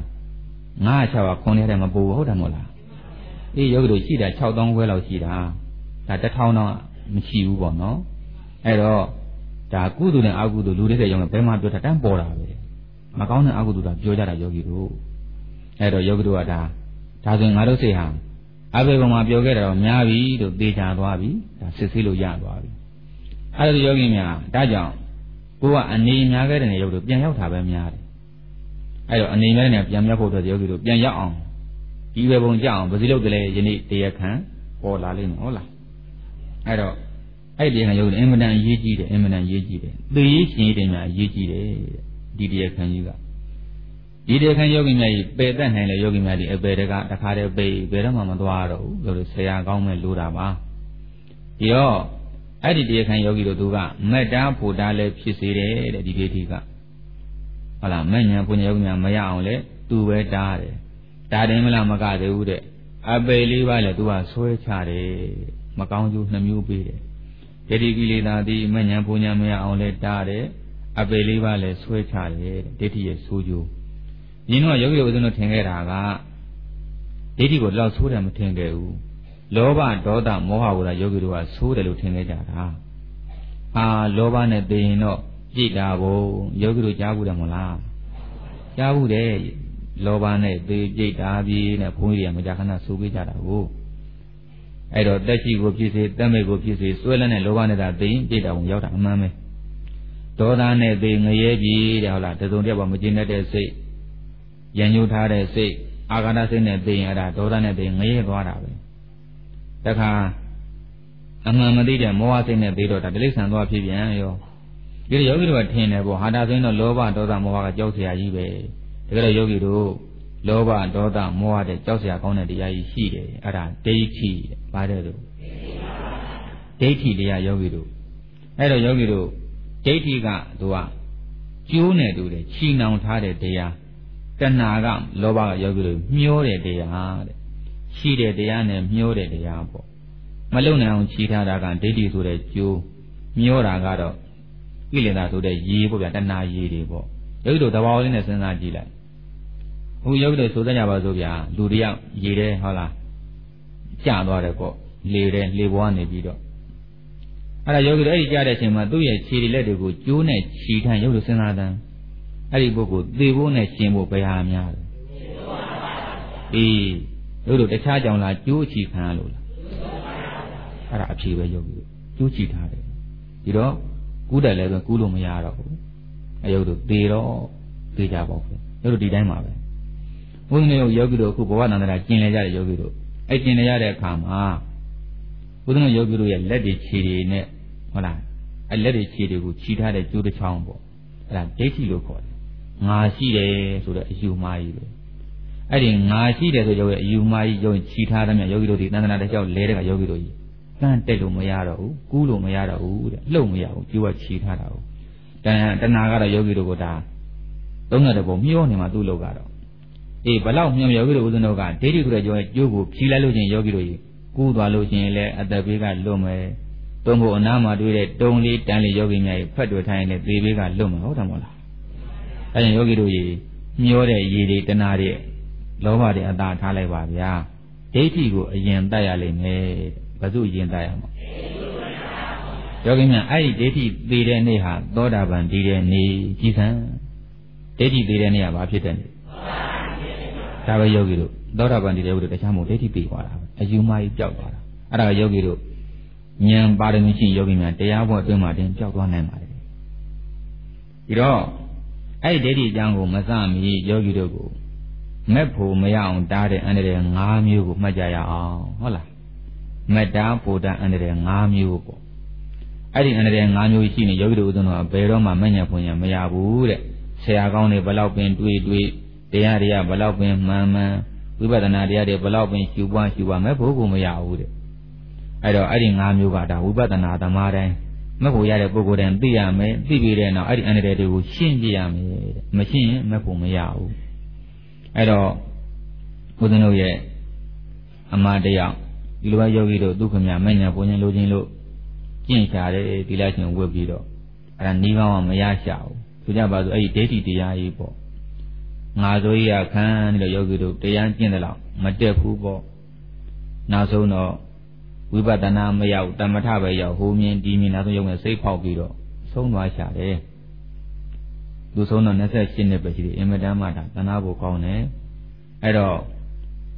9-6 9ထဲမှာမပူဟုတ်တယ်မဟုတ်လားအေးယောဂီတို့ရှိတာ6000ခွဲလောက်ရှိတာဒါ1000တော့မရှိဘူးပေါ့နော်အဲ့တော့ဒါကုသိုလ်နဲ့အကုသိုလ်လူတွေတဲ့ရောင်းဘယ်မှာပြောတာတန်းပေါ်တာပဲမကောင်းတဲ့အကုသိုလ်တာပြောကြတာယောဂီတို့အဲ့တော့ယောဂီတို့ကဒါဒါဆိုငါတို့စိတ်ဟာအဘယ်ကောင်မှပြောခဲ့တာတော့များပြီလို့သေချာသွားပြီဒါစစ်ဆေးလို့ရသွားပြီအဲ့ဒီယောဂီများဒါကြောင့်ကိုကအနေများခဲ့တဲ့ရုပ်တို့ပြန်ရောက်တာပဲများတယ်အဲ့တော့အနေများတဲ့ပြန်ရောက်ဖို့အတွက်ယောဂီတို့ပြန်ရောက်အောင်ဒီပဲပုံကြအောင်ဗစီလုပ်တယ်လေယနေ့တရားခံပေါ်လာလိမ့်မယ်ဟုတ်လားအဲ့တော့အဲ့ဒီတရားခံယောဂီအင်မတန်အရေးကြီးတယ်အင်မတန်အရေးကြီးတယ်သေရေးရှင်ရေးတယ်များအရေးကြီးတယ်ဒီတရားခံကြီးကဒီတရားခံယောဂီများကြီးပယ်တတ်နိုင်လေယောဂီများဒီအပယ်တကတခါတည်းပေဘယ်တော့မှမသွားတော့ဘူးလို့ဆရာကောင်းမဲ့လို့တာပါဒီတော့အဲ့ဒီတရားခံယောဂီတို့သူကမက်တာဖို့တာလည်းဖြစ်စေတယ်တဲ့ဒီဒိဋ္ဌိကဟုတ်လားမဉ္ဇဉ်ပုညယောဂီများမရအောင်လေသူပဲတားတယ်တားတယ်မလားမကသေးဘူးတဲ့အပယ်လေးပါလေသူကဆွဲချတယ်မကောင်းကျိုးနှမျိုးပေးတယ်ဒိဋ္ဌိကိလေသာသည်မဉ္ဇဉ်ပုညမရအောင်လေတားတယ်အပယ်လေးပါလေဆွဲချတယ်ဒိဋ္ဌိရဲ့ဆိုးကျိုးရင်းတော့ယောဂီတို့ဦးဇင်းတို့ထင်ခဲ့တာကဒိဋ္ဌိကိုတော့ဆိုးတယ်မထင်ခဲ့ဘူးလောဘဒေါသမောဟကိုသာယောဂီတို့ကဆိုးတယ်လို့ထင်ခဲ့ကြတာဟာလောဘနဲ့သိရင်တော့ပြိတာကိုယောဂီတို့ကြားဘူးတယ်မလားကြားဘူးတယ်လောဘနဲ့သိပြိတာပြီးနဲ့ဘုန်းကြီးတွေကမကြခဏဆိုးပေးကြတာကိုအဲ့တော့တက်ရှိကိုဖြစ်စေတက်မိတ်ကိုဖြစ်စေစွဲလန်းတဲ့လောဘနဲ့သာသိရင်ပြိတာကိုရောက်တာအမှန်ပဲဒေါသနဲ့သိငရဲပြီးတဲ့ဟုတ်လားတစုံတယောက်မကျင်းတတ်တဲ့စိတ်ရံညှိုးထားတဲ့စိတ်အာဃာတစိတ်နဲ့သိရင်အဲ့ဒါဒေါသနဲ့သိငရဲသွားတာပဲတခါအမှန်မသိတဲ့မောဟစိတ်နဲ့သိတော့ဒါတိရစ္ဆာန်သွားဖြစ်ပြန်ရောဒီယောဂီတို့ကထင်တယ်ပေါ့ဟာတာဆိုရင်တော့လောဘဒေါသမောဟကကြောက်เสียကြီးပဲတကယ်တော့ယောဂီတို့လောဘဒေါသမောဟတဲ့ကြောက်เสียကောင်းတဲ့တရားကြီးရှိတယ်အဲ့ဒါဒိဋ္ဌိပါတယ်လို့ဒိဋ္ဌိတရားယောဂီတို့အဲ့တော့ယောဂီတို့ဒိဋ္ဌိကသူကကျိုးနဲ့တူတယ်ချီနှောင်ထားတဲ့တရားတဏှာကလောဘကယောဂီတို့မျောတဲ့တရားတဲ့ရှိတဲ့တရားနဲ့မျောတဲ့တရားပေါ့မလုံနိုင်အောင်ခြိထားတာကဒိဋ္ဌိဆိုတဲ့ကျိုးမျောတာကတော့ကိလေသာဆိုတဲ့ရေပေါ့ဗျာတဏှာရေတွေပေါ့ယောဂီတို့သဘာဝလေးနဲ့စဉ်းစားကြည့်လိုက်အခုယောဂီတို့ဆိုကြပါစို့ဗျာလူတယောက်ရေတဲ့ဟုတ်လားကျသွားတယ်ပေါ့လေတဲ့လေဘွားနေပြီးတော့အဲ့ဒါယောဂီတို့အဲ့ဒီကြားတဲ့အချိန်မှာသူ့ရဲ့ခြေတွေလက်တွေကိုကျိုးနဲ့ခြိထမ်းယောဂီတို့စဉ်းစားတမ်းအဲ့ဒီပုဂ္ဂိုလ်သေဖို့နဲ့ရှင်ဖို့ဘယ်ဟာများလဲအေးတို့တို့တခြားကြောင့်လားကျိုးချီခံရလို့လားအဲ့ဒါအဖြေပဲယောဂီတို့ကျိုးချီထားတယ်ဒီတော့ကူးတယ်လည်းပဲကူးလို့မရတော့ဘူးအယုတ်တို့သေတော့သေကြပါဘူးယောဂီတို့ဒီတိုင်းပါပဲဘုန်းကြီးတို့ယောဂီတို့အခုဘဝတန်တရာကျင်လေကြတဲ့ယောဂီတို့အဲ့ကျင်လေရတဲ့အခါမှာဘုန်းကြီးတို့ယောဂီတို့ရဲ့လက်တွေခြေတွေနဲ့ဟုတ်လားအဲ့လက်တွေခြေတွေကိုခြိထားတဲ့ကျိုးတစ်ချောင်းပေါ့အဲ့ဒါဒိဋ္ဌိလို့ခေါ်တယ်ငါရှိတယ်ဆိုတဲ့အယူမှားကြီးပဲအဲ့ဒီငါရှိတယ်ဆိုတဲ့အယူမှားကြီးယုံခြိထားတဲ့မြတ်ယောဂီတို့ဒီသန္တနာတစ်လျှောက်လဲတဲ့ကယောဂီတို့ကြီးတန်းတက်လို့မရတော့ဘူးကူးလို့မရတော့ဘူးတဲ့လှုပ်မရဘူးကျိုးကခြိထားတာဟုတ်တဏှာကတော့ယောဂီတို့ကဒါသုံးရတဲ့ပုံမျောနေမှာသူ့လောက်ကတော့အေးဘလောက်မျောယောဂီတို့ဦးဇင်းတို့ကဒိဋ္ဌိဆိုတဲ့ကျိုးကိုဖြီးလိုက်လို့ချင်းယောဂီတို့ကြီးကူးသွားလို့ချင်းလည်းအသက်ဘေးကလွတ်မယ်တုံးဖို့အနားမှာတွေ့တဲ့တုံးလေးတန်းလေးယောဂီများကြီးဖတ်တွေ့ထိုင်တဲ့သေဘေးကလွတ်မှာဟုတ်တယ်မဟုတ်လားအဲဒါယောဂီတို့ကြီးမျောတဲ့ရေတွေတဏှာတွေလောဘတွေအသာထားလိုက်ပါဗျာဒိဋ္ဌိကိုအရင်တတ်ရလိမ့်မယ်ဘယ်သူအရင်တတ်ရမှာယောဂီများအဲ့ဒီဒိဋ္ဌိသေတဲ့နေ့ဟာသောတာပန်ဒီတဲ့နေ့ကြည်စံဒိဋ္ဌိသေတဲ့နေ့ကဘာဖြစ်တဲ့နေ့ဒါပဲယောဂီတို့သောတာပန်ဒီတဲ့ဘုရားတခြားမဟုတ်ဒိဋ္ဌိသေသွားတာအယူမှားကြီးပျောက်သွားတာအဲ့ဒါကယောဂီတို့ဉာဏ်ပါရမီရှိယောဂီများတရားဘောအတွင်းမှာတင်ပျောက်သွားနိုင်ပါတယ်ဒီတော့အဲ့ဒီဒိဋ္ဌိအကြောင်းကိုမစမီယောဂီတို့ကိုမက်ဖို့မရအောင်တားတဲ့အန္တရာယ်၅မျိုးကိုမှတ်ကြရအောင်ဟုတ်လားမက်တာဖို့တာအန္တရာယ်၅မျိုးပေါ့အဲ့ဒီအန္တရာယ်၅မျိုးရှိနေယောဂီတို့ဦးဇင်းတို့ကဘယ်တော့မှမညံ့ဖွညာမရဘူးတဲ့ဆရာကောင်းတွေဘလောက်ပင်တွေးတရားတွေကဘလောက်ပင်မှန်ဝိပဿနာတရားတွေဘလောက်ပင်ရှုပွားမက်ဖို့ကိုမရဘူးတဲ့အဲ့တော့အဲ့ဒီ၅မျိုးကဒါဝိပဿနာသမားတိုင်းမက်ဖို့ရတဲ့ပုဂ္ဂိုလ်တိုင်းသိရမယ်သိပြီးတဲ့နောက်အဲ့ဒီအန္တရာယ်တွေကိုရှင်းပြရမယ်တဲ့မရှင်းရင်မက်ဖို့မရဘူးအဲ့တော့ဘုရားတို့ရဲ့အမှားတရားဒီလိုပဲယောဂီတို့ဒုက္ခမြမညံပုံညာလိုခြင်းလို့ကျင့်ကြတယ်ဒီလားချင်းဝတ်ပြီးတော့အဲ့ဒါနိဗ္ဗာန်မရရှာဘူးဆိုကြပါစို့အဲ့ဒီဒိဋ္ဌိတရားကြီးပေါ့ငါဆိုရခံတဲ့ယောဂီတို့တရားကျင့်တယ်လို့မတက်ဘူးပေါ့နောက်ဆုံးတော့ဝိပဿနာမရောက်တမထပဲရောက်ဟိုမြင်ဒီမြင်နောက်ဆုံးရောက်နေစိတ်ဖောက်ပြီးတော့ဆုံးသွားရှာတယ်သူဆုံးတော့28နှစ်ပဲရှိတယ်အင်မတန်မှဒါသနာဖို့ကောင်းတယ်အဲ့တော့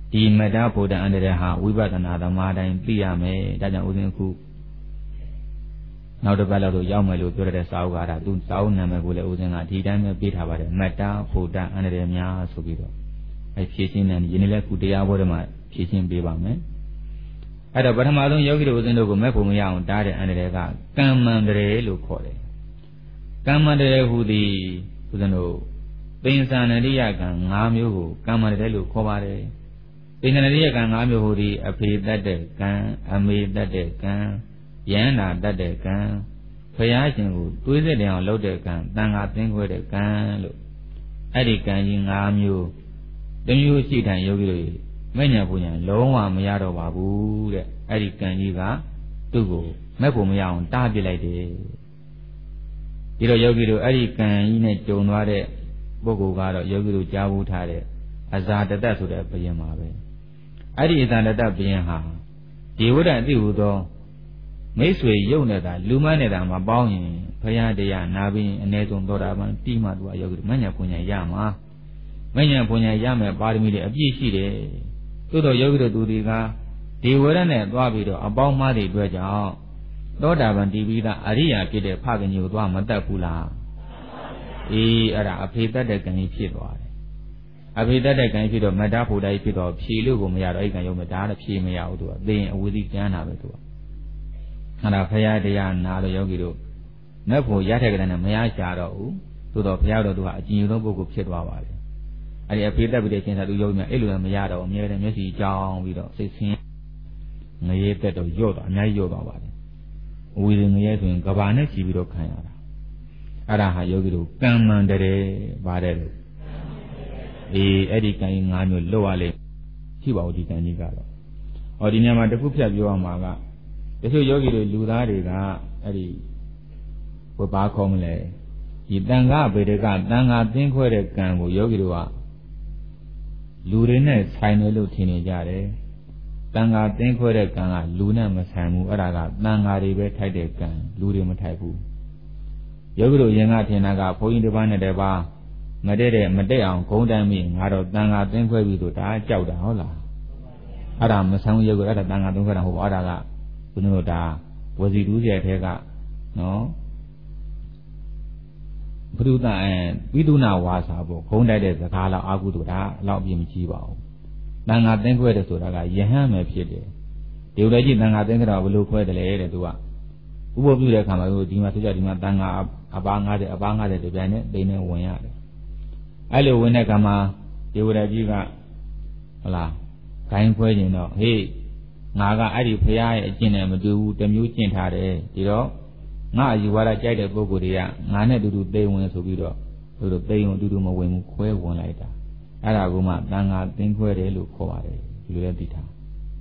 ဒီမတ္တဗုဒ္ဓအန္တရာယ်ဟာဝိပဿနာသမားတိုင်းသိရမယ်ဒါကြောင့်ဦးဇင်းအခုနောက်တစ်ပတ်လောက်တော့ရောက်မယ်လို့ပြောရတဲ့စာအုပ်ကဒါသူစာအုပ်နာမည်ကိုလည်းဦးဇင်းကဒီတိုင်းပဲပေးထားပါတယ်မတ္တဗုဒ္ဓအန္တရာယ်များဆိုပြီးတော့ဖြည့်ရှင်းတယ်ယနေ့လည်းခုတရားဘောဓမှာဖြည့်ရှင်းပေးပါမယ်အဲ့တော့ပထမဆုံးယောဂီတို့ဦးဇင်းတို့ကိုမဲ့ဖို့မရအောင်တားတဲ့အန္တရာယ်ကကမ္မန္တရေလို့ခေါ်တယ်ကမ္မန္တရေဟူသည်ဦးဇင်းတို့သင်္သနရိယကံ၅မျိုးကိုကမ္မန္တရေလို့ခေါ်ပါတယ်သင်္သနရိယကံ၅မျိုးဟူသည်အဖေတတ်တဲ့ကံအမေတတ်တဲ့ကံယန္တာတတ်တဲ့ကံဖရာရှင်ကိုတွေးစစ်တယ်အောင်လုပ်တဲ့ကံတန်ခါသင်္ခွဲတဲ့ကံလို့အဲ့ဒီကံကြီး၅မျိုးတမျိုးရှိတိုင်းယောဂီတို့မဉ္ဇဉ်ပူညာလုံးဝမရတော့ပါဘူးတဲ့အဲ့ဒီကံကြီးကသူ့ကိုမဲ့ဖို့မရအောင်တားပစ်လိုက်တယ်ဒီတော့ယောဂီတို့အဲ့ဒီကံကြီးနဲ့ကြုံသွားတဲ့ပုဂ္ဂိုလ်ကတော့ယောဂီတို့ကြားဘူးထားတဲ့အဇာတတဆိုတဲ့ဘယင်ပါပဲအဲ့ဒီအဇာတတဘယင်ဟာဒီဝိဒ္ဓအတိဟုသောမိတ်ဆွေရုပ်နေတာလူမနေတာမပေါင်းရင်ဘုရားတရားနာပြီးအ ਨੇ ဆုံးသောတာပန်တိမှသူကယောဂီတို့မဉ္ဇဉ်ပူညာရမှာမဉ္ဇဉ်ပူညာရမယ်ပါရမီတွေအပြည့်ရှိတယ်သို့တော်ယောဂီတို့သူတွေကဒီဝရနဲ့သွားပြီးတော့အပေါင်းမားတွေအတွက်ကြောင့်သောတာပန်ဒီပြီးသားအရိယာဖြစ်တဲ့ဖခင်ကြီးကိုသွားမတတ်ဘူးလားအေးအဲ့ဒါအဖေတတ်တဲ့ကံကြီးဖြစ်သွားတယ်အဖေတတ်တဲ့ကံဖြစ်တော့မတ္တဖို့တိုင်းဖြစ်တော့ဖြေလို့ကိုမရတော့အဲ့ကံရုံနဲ့ဒါလည်းဖြေမရဘူးသူကသိရင်အဝိသိကျမ်းတာပဲသူကအဲ့ဒါဖရာတရားနာလို့ယောဂီတို့နတ်ဖို့ရတဲ့ကံနဲ့မရရှာတော့ဘူးသို့တော့ဘုရားတော်သူကအကျဉ်းဆုံးပုဂ္ဂိုလ်ဖြစ်သွားပါတယ်အဲ့ဒီအဖေတက်ပြီးတဲ့ချင်းသာသူယောဂီများအဲ့လိုလည်းမရတော့အမြဲတမ်းမျက်စိကြောင်းပြီးတော့စိတ်ဆင်းငရဲတက်တော့ညော့တော့အများကြီးညော့သွားပါတယ်ဝီရင်ငရဲဆိုရင်ကဘာနဲ့ချီပြီးတော့ခံရတာအဲ့ဒါဟာယောဂီတို့ကမ္မန္တရေပါတယ်လို့အေးအဲ့ဒီကံကြီး၅မျိုးလွတ်ရလေရှိပါဦးဒီကံကြီးကတော့ဒီညမှာတစ်ခုဖြတ်ပြောရမှာကတချို့ယောဂီတို့လူသားတွေကအဲ့ဒီဘယ်ပါခေါ်မလဲဒီတန်ခါဗေဒကတန်ခါသင်ခွဲတဲ့ကံကိုယောဂီတို့ကလူတွေနဲ့ဆိုင်တယ်လို့ထင်နေကြတယ်တန်ခါသင်ခွဲတဲ့ကံကလူနဲ့မဆိုင်ဘူးအဲ့ဒါကတန်ခါတွေပဲထိုက်တဲ့ကံလူတွေမထိုက်ဘူးယောဂီတို့ရင်ကထင်တာကဘုန်းကြီးတစ်ပါးနဲ့တစ်ပါးမတည့်အောင်ဂုံးတန်းပြီးငါတော့တန်ခါသင်ခွဲပြီးတော့ဒါကြောက်တာဟုတ်လားအဲ့ဒါမဆိုင်ဘူးယောဂီအဲ့ဒါတန်ခါသင်ခွဲတာဟုတ်ပါအဲ့ဒါကဘုန်းကြီးတို့ဒါဝစီတူးကျဲထဲကနော်ဘုဒ္ဓဝိတုနာဝါစာပေါ့ခုံးတိုက်တဲ့စကားလောက်အာဟုတုဒါလောက်အပြည့်မကြည့်ပါဘူးတန်ခါသင်ခွဲတယ်ဆိုတာကယဟန်ပဲဖြစ်တယ်ဒီလိုကြည့်တန်ခါသင်ခွဲတာဘယ်လိုခွဲတယ်လဲတဲ့သူကဥပ္ပပြုတဲ့အခါမှာဒီမှာဆိုကြဒီမှာတန်ခါအပါ90အပါ90တပြိုင်နဲ့တိန်းနဲ့ဝင်ရတယ်အဲ့လိုဝင်တဲ့အခါမှာဒီဝရကြီးကဟလားဂိုင်းခွဲခြင်းတော့ဟေးငါကအဲ့ဒီဖရာရဲ့အကျင့်နဲ့မတူဘူးတမျိုးကျင့်ထားတယ်ဒီတော့ငါအယူဝါဒကြိုက်တဲ့ပုဂ္ဂိုလ်တွေကငါနဲ့အတူတူသိဝင်ဆိုပြီးတော့သူတို့သိဝင်အတူတူမဝင်ဘူးခွဲဝင်လိုက်တာအဲ့ဒါကမှတန်ခါသင်ခွဲတယ်လို့ခေါ်ပါတယ်ဒီလိုလည်းသိထား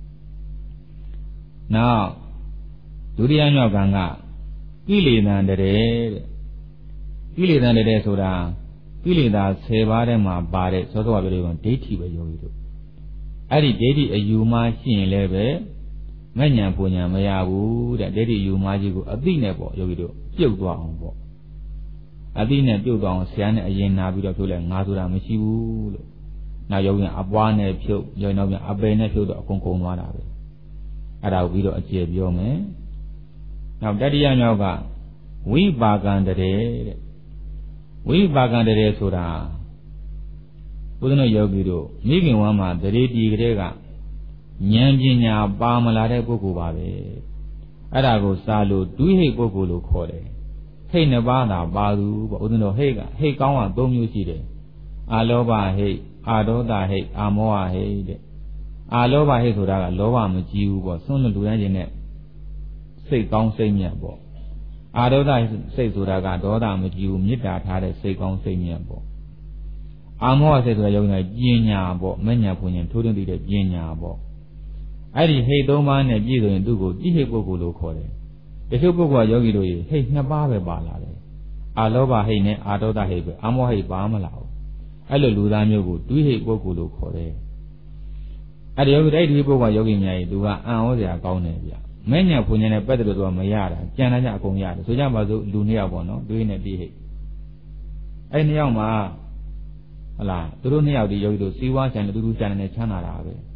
နောက်ဒုတိယမြောက်ကံကကိလေသာတရေတဲ့ကိလေသာတရေဆိုတာကိလေသာ10ပါးထဲမှာပါတဲ့သောသောပြောလို့ဒိဋ္ဌိပဲယောဂီတို့အဲ့ဒီဒိဋ္ဌိအယူမှရှိရင်လည်းပဲမဉ္ဇဉ်ပူညာမရဘူးတဲ့ဒိဋ္ဌိယူမကြီးကိုအသိနဲ့ပေါ့ယောဂီတို့ပြုတ်သွားအောင်ပေါ့အသိနဲ့ပြုတ်သွားအောင်ဆရာနဲ့အရင်နာပြီးတော့ဖြုတ်လဲငါဆိုတာမရှိဘူးလို့နောက်ယောဂီအပွားနဲ့ဖြုတ်ယောဂီနောက်ပြန်အပယ်နဲ့ဖြုတ်တော့အကုန်ကုန်သွားတာပဲအဲ့ဒါကိုပြီးတော့အကျေပြောမယ်နောက်တတိယမြောက်ကဝိပါကံတရေတဲ့ဝိပါကံတရေဆိုတာဘုရားတော်ယောဂီတို့မိခင်ဝမ်းမှာတရေတီကလေးကဉာဏ်ပညာပါမလာတဲ့ပုဂ္ဂိုလ်ပါပဲအဲ့ဒါကိုစာလို့ဒွိဟိတ်ပုဂ္ဂိုလ်လို့ခေါ်တယ်ဟိတ်နှစ်ပါးသာပါသူပေါ့ဦးဇင်းတော်ဟိတ်ကောင်းက3မျိုးရှိတယ်အာလောဘဟိတ်အာဒေါသဟိတ်အာမောဟဟိတ်တဲ့အာလောဘဟိတ်ဆိုတာကလောဘမကြည့်ဘူးပေါ့ဆွန့်လွတ်လူတိုင်းချင်းနဲ့စိတ်ကောင်းစိတ်မြတ်ပေါ့အာဒေါသစိတ်ဆိုတာကဒေါသမကြည့်ဘူးမေတ္တာထားတဲ့စိတ်ကောင်းစိတ်မြတ်ပေါ့အာမောဟစိတ်ဆိုတာယောဂီကပညာပေါ့မဉ္ဇဉ်ပူညာထိုးထွင်းသိတဲ့ပညာပေါ့အဲ့ဒီဟိတ်3ပါးနဲ့ပြည့်စုံရင်သူ့ကိုတိဟိတ်ပုဂ္ဂိုလ်လို့ခေါ်တယ်တချို့ပုဂ္ဂိုလ်ကယောဂီတို့ဟိတ်2ပါးပဲပါလာတယ်အာလောဘဟိတ်နဲ့အာဒေါသဟိတ်ပဲအာမောဟိတ်ပါမလာဘူးအဲ့လိုလူသားမျိုးကိုဒွိဟိတ်ပုဂ္ဂိုလ်လို့ခေါ်တယ်အဲ့ဒီယောဂီတိုက်ဒွိပုဂ္ဂိုလ်ယောဂီများကြီးသူကအံ့ဩစရာကောင်းတယ်ဗျမဉ္ဇဉ်ပူညာနဲ့ပတ်သက်လို့သူကမရတာကြံတာကြအကုန်ရတယ်ဆိုကြပါစို့လူ2ယောက်ပေါ့နော်ဒွိနဲ့တိဟိတ်အဲ့2ယောက်မှာဟလားသူတို့2ယောက်ဒီယောဂီတို့စီးပွားဆိုင်တူတူဆိုင်နေချမ်းသာတာပဲ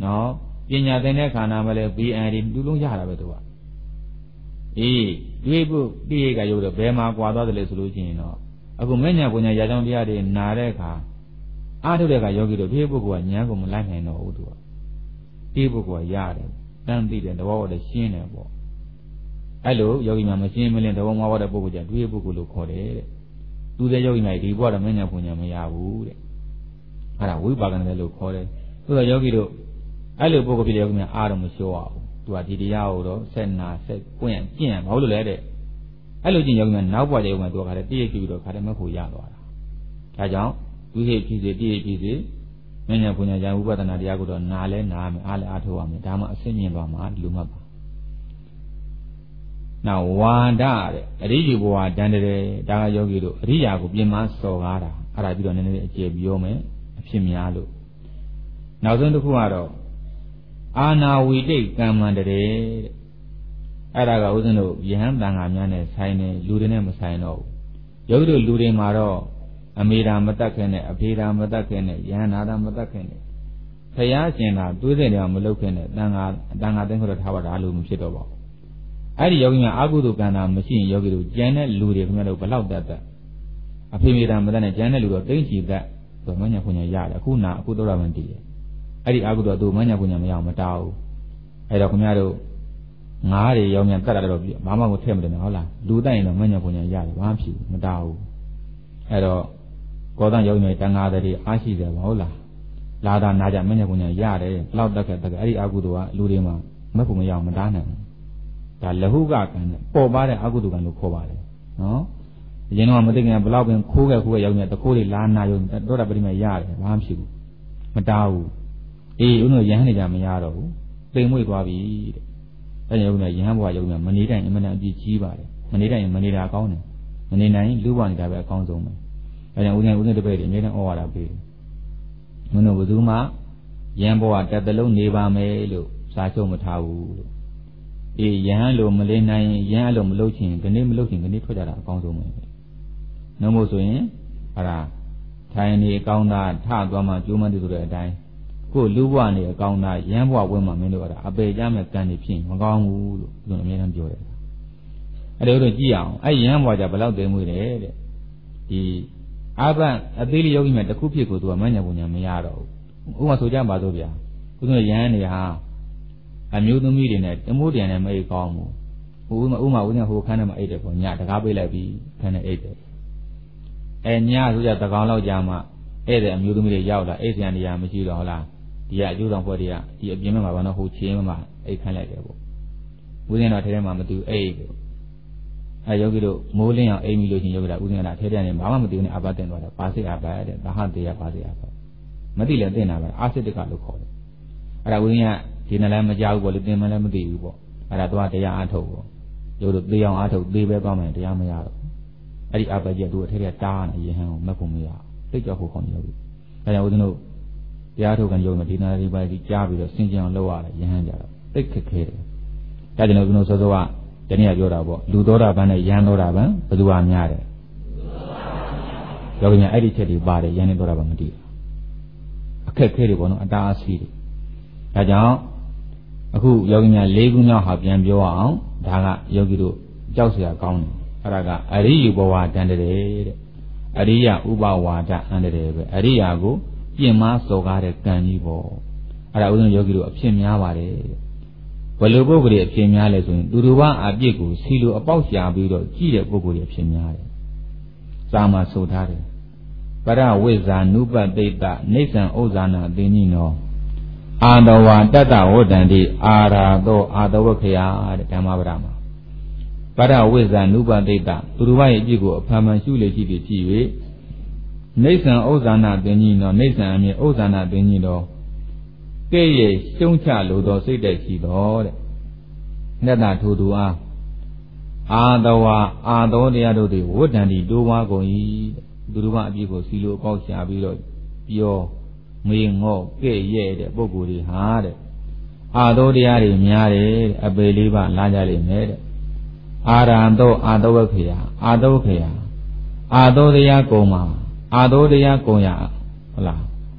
နော်ပညာသင်တဲ့ခန္ဓာမှာလည်း BND လူလုံးရတာပဲသူကအေးတွေးဖို့တိရိကရုပ်တော့ဘယ်မှာကွာသွားတယ်လဲဆိုလို့ရှိရင်တော့အခုမဉ္ဇဉ်ပညာရာကြောင်းတရားတွေနာတဲ့အခါအားထုတ်တဲ့အခါယောဂီတို့ဒီပုဂ္ဂိုလ်ကဉာဏ်ကိုမလိုက်နိုင်တော့ဘူးသူကဒီပုဂ္ဂိုလ်ကရတယ်တန်းသိတယ်သဘောတော့ရှင်းတယ်ပေါ့အဲ့လိုယောဂီများမရှင်းမလင်းသဘောမဝတဲ့ပုဂ္ဂိုလ်ကြတွေးပုဂ္ဂိုလ်လို့ခေါ်တယ်တဲ့သူတဲ့ယောဂီများဒီဘဝတော့မဉ္ဇဉ်ပညာမရဘူးတဲ့အဲ့ဒါဝိပါကနဲ့လို့ခေါ်တယ်သို့တော့ယောဂီတို့အဲ့လိုပုဂ္ဂိုလ်ဖြစ်တဲ့ယောဂီများအားတော့မလျှော့အောင်သူကဒီတရားကိုတော့ဆက်နာဆက်ပွင့်ကျင့်ဘာလို့လဲတဲ့အဲ့လိုကျင့်ယောဂီများနောက်ဘဝကျယောဂီများသူကခါတဲ့တည့်ရပြီးတော့ခါတဲ့မဖို့ရသွားတာဒါကြောင့်ဝိဟိဖြစ်စေတည့်ရဖြစ်စေမဉ္ဇဉ်ပညာဉာဏ်ဥပဒနာတရားကိုတော့နာလဲနာမယ်အားလဲအားထုတ်ရမယ်ဒါမှအစစ်မြင်သွားမှာဒီလိုမှပါနောက်ဝါဒတဲ့အရိယဘဝတန်တယ်ဒါကယောဂီတို့အရိယာကိုပြင်မစော်ကားတာအဲ့ဒါပြီးတော့နည်းနည်းအကျေပြောမယ်အဖြစ်များလို့နောက်ဆုံးတစ်ခုကတော့အာနာဝိတိတ်ကမ္မန္တရေတဲ့အဲ့ဒါကဥစဉ်တို့ယဟန်တန်ခါများနဲ့ဆိုင်တယ်လူတွေနဲ့မဆိုင်တော့ဘူးယောဂီတို့လူတွေမှာတော့အမေရာမတတ်ခင်နဲ့အဖေရာမတတ်ခင်နဲ့ယဟန်နာတာမတတ်ခင်နဲ့ဖယားရှင်တာတွေးတဲ့နေရာမလုပ်ခင်နဲ့တန်ခါသိန်းခေါ်တော့ထားပါတာလို့မဖြစ်တော့ပါဘူးအဲ့ဒီယောဂီများအာဟုတုကံတာမရှိရင်ယောဂီတို့ကျန်တဲ့လူတွေခင်ဗျားတို့ဘလောက်တတ်အဖေမေရာမတတ်နဲ့ကျန်တဲ့လူတော့တိတ်ချီတတ်ဆိုမညာပညာရတယ်အခုတော့ရမှန်တည်တယ်အဲ့ဒီအာဟုတုသူမညာပညာမရအောင်မတောင်းဘူးအဲ့တော့ခင်ဗျားတို့ငါးတွေရောမြန်တတ်တာတော့ဘာမှကိုထည့်မတယ်နော်ဟုတ်လားလူတိုက်ရင်တော့မညာပညာရတယ်ဘာမှဖြစ်မတောင်းဘူးအဲ့တော့ကောသယောဂီများတန်ဃာတွေအားရှိတယ်ဟုတ်လားလာတာနာကြမညာပညာရတယ်ဘလောက်တတ်ခဲ့အဲ့ဒီအာဟုတုကလူတွေမှာမက်ဖို့မရအောင်မတားနိုင်ဘူးဒါလဟုကကံပေါ်ပါတဲ့အကုသိုလ်ကံလို့ခေါ်ပါတယ်နော်အရင်တော့မသိခင်ဘလောက်ပင်ခိုးခဲ့ရောက်နေတခိုးတွေလာနာရုံတော့တာပရိမရတယ်ဘာမှဖြစ်ဘူးမတားဘူးအေးဦးတို့ရဟန်းနေကြမရတော့ဘူးသိမ်မွေ့သွားပြီတဲ့အဲကြောင့်ဦးတို့ရဟန်းဘဝရောက်နေမနေတိုင်းအမှန်တန်အပြည့်ကြီးပါတယ်မနေတိုင်းမနေတာကောင်းတယ်မနေနိုင်လူ့ဘဝနေတာပဲအကောင်းဆုံးပဲအဲကြောင့်ဦးတို့တပည့်တွေအမြဲတမ်းဩဝါဒပေးမင်းတို့ဘယ်သူမှရဟန်းဘဝတက်တလုံးနေပါမယ်လို့စာချုပ်မထားဘူးလို့အေးယဟန်လိုမလေးနိုင်ယဟန်လိုမလုပ်ချင်ခဏမလုပ်ချင်ခဏထွက်ကြတာအကောင်းဆုံးပဲနှမို့ဆိုရင်အဲ့ဒါထိုင်နေအကောင်းသားထသွားမှကျိုးမှန်းတူတဲ့အတိုင်းကိုလူဘဝနေအကောင်းသားယဟန်ဘဝဝင်မှမင်းတို့အဲ့ဒါအပေကြမဲ့ကံနေဖြစ်မကောင်းဘူးလို့သူတို့အများအားပြောတယ်အဲ့ဒါတို့ကြည့်အောင်အဲ့ယဟန်ဘဝကြဘယ်လောက်သိမွေးတယ်တဲ့ဒီအာဘအသေးလေးယောဂီမြတ်တစ်ခုဖြစ်ကိုသူကမညာပုံညာမရတော့ဘူးဥပမာဆိုကြပါစို့ဗျာသူတို့ယဟန်နေဟာအမျိုးသမီးတွေနဲ့တမိုးတန်နဲ့မအိတ်ကောင်းဘူးဥမာဦးနဲ့ဟိုခန်းထဲမှာအိတ်တယ်ပေါ့ညတကားပေးလိုက်ပြီးခန်းထဲအိတ်တယ်အဲညဆိုကြတကောင်လောက်ကြာမှဧည့်သည်အမျိုးသမီးတွေရောက်လာအိတ်ဆန်နေရာမရှိတော့ဟုတ်လားဒီကအကျိုးဆောင်ဖွဲ့တွေကဒီအပြင်မှာဘာလို့ဟိုချင်းမှာအိတ်ခန်းလိုက်တယ်ပေါ့ဦးဇင်းတော်ထဲထဲမှာမတူအိတ်ပေါ့အဲယောဂီတို့မိုးလင်းအောင်အိမ်မိလို့ချင်းယောဂီတို့ဦးဇင်းကထဲထဲနဲ့ဘာမှမတူနဲ့အာဘတ်တင်သွားတယ်ပါစိအာဘတ်တဲ့ဘာဟတေယပါစိအာဘတ်မသိလည်းတင်တာပဲအာစိတကလို့ခေါ်တယ်အဲ့ဒါဦးဇင်းကဒီနဲ့လည်းမကြောက်ဘူးပေါ့လေသင်မှလည်းမသိဘူးပေါ့အဲ့ဒါတော့တရားအားထုတ်ပေါ့တို့သေအောင်အားထုတ်သေပဲသွားမယ်တရားမရတော့အဲ့ဒီအပ္ပကြီးကသူ့အထက်ထက်တားနေရင်ဟန်ကိုမက်ဖို့မရသိကြောက်ဖို့ခေါင်းရောက်ပြီအဲ့ဒါဦးဇင်းတို့တရားထုတ်ကန်ရုံနဲ့ဒီနာရီပိုင်းကြီးကြားပြီးတော့စင်ကြအောင်လုပ်ရတယ်ယဟန်ကြတော့သိခက်ခဲတယ်ဒါကြောင့်ဦးဇင်းတို့စောစောကဒီနေ့ကပြောတာပေါ့လူသောတာပန်နဲ့ယဟန်သောတာပန်ဘယ်သူကများတယ်ယောဂီများအဲ့ဒီချက်တွေပါတယ်ယဟန်နဲ့သောတာပန်မတည်အခက်ခဲတွေပေါ့နော်အတားအဆီးတွေဒါကြောင့်အခုယောဂီများ၄ခုမြောက်ဟာပြန်ပြောအောင်ဒါကယောဂီတို့ကြောက်เสียကောင်းတယ်အဲ့ဒါကအရိယဘဝတန်တယ်တဲ့အရိယဥပဝါဒအန္တရာယ်ပဲအရိယကိုပြင်မစော်ကားတဲ့ကံကြီးပေါ့အဲ့ဒါဥစဉ်ယောဂီတို့အဖြစ်များပါတယ်ဘယ်လိုပုဂ္ဂိုလ်တွေအဖြစ်များလဲဆိုရင်သူတို့ကအပြစ်ကိုစီလိုအပေါက်ရှာပြီးတော့ကြည့်တဲ့ပုဂ္ဂိုလ်တွေအဖြစ်များတယ်စာမှာဆိုထားတယ်ပရဝိဇ္ဇာနုပတိတ္တနေဆံဥဇ္ဇာနာအသိဉ္ဇောအာတဝါတတ္တဝတ္တန္တိအာရာသောအာတဝခယတဲ့ဓမ္မပဒမှာပရဝိဇ္ဇာနုပတိတ္တသူတို့ရဲ့အကြည့်ကိုအဖန်ဖန်ရှုလေရှိပြီးကြည့်၍နေဆံဥဇ္ဇာနာအသိဉ္ဇောနေဆံအမြဲဥဇ္ဇာနာအသိဉ္ဇောကဲ့ရဲ့ရှုံးချလိုသောစိတ်တက်ရှိတော်တဲ့နတ္တထိုသူအားအာတဝါအာသောတရားတို့သည်ဝတ္တန္တိတိုးွားကုန်၏သူတို့ကအပြည့်ကိုစီလိုပေါက်ရှာပြီးတော့ပြောမေငေါ့ကဲ့ရဲ့တဲ့ပုဂ္ဂိုလ်တွေဟာတဲ့အာသောတရားတွေများတယ်တဲ့အပေလေးပါလာကြလိမ့်မယ်တဲ့အာရံသောအာသောဝခေယအာသောခေယအာသောတရားကုံမှာအာသောတရားကုံရဟုတ်လား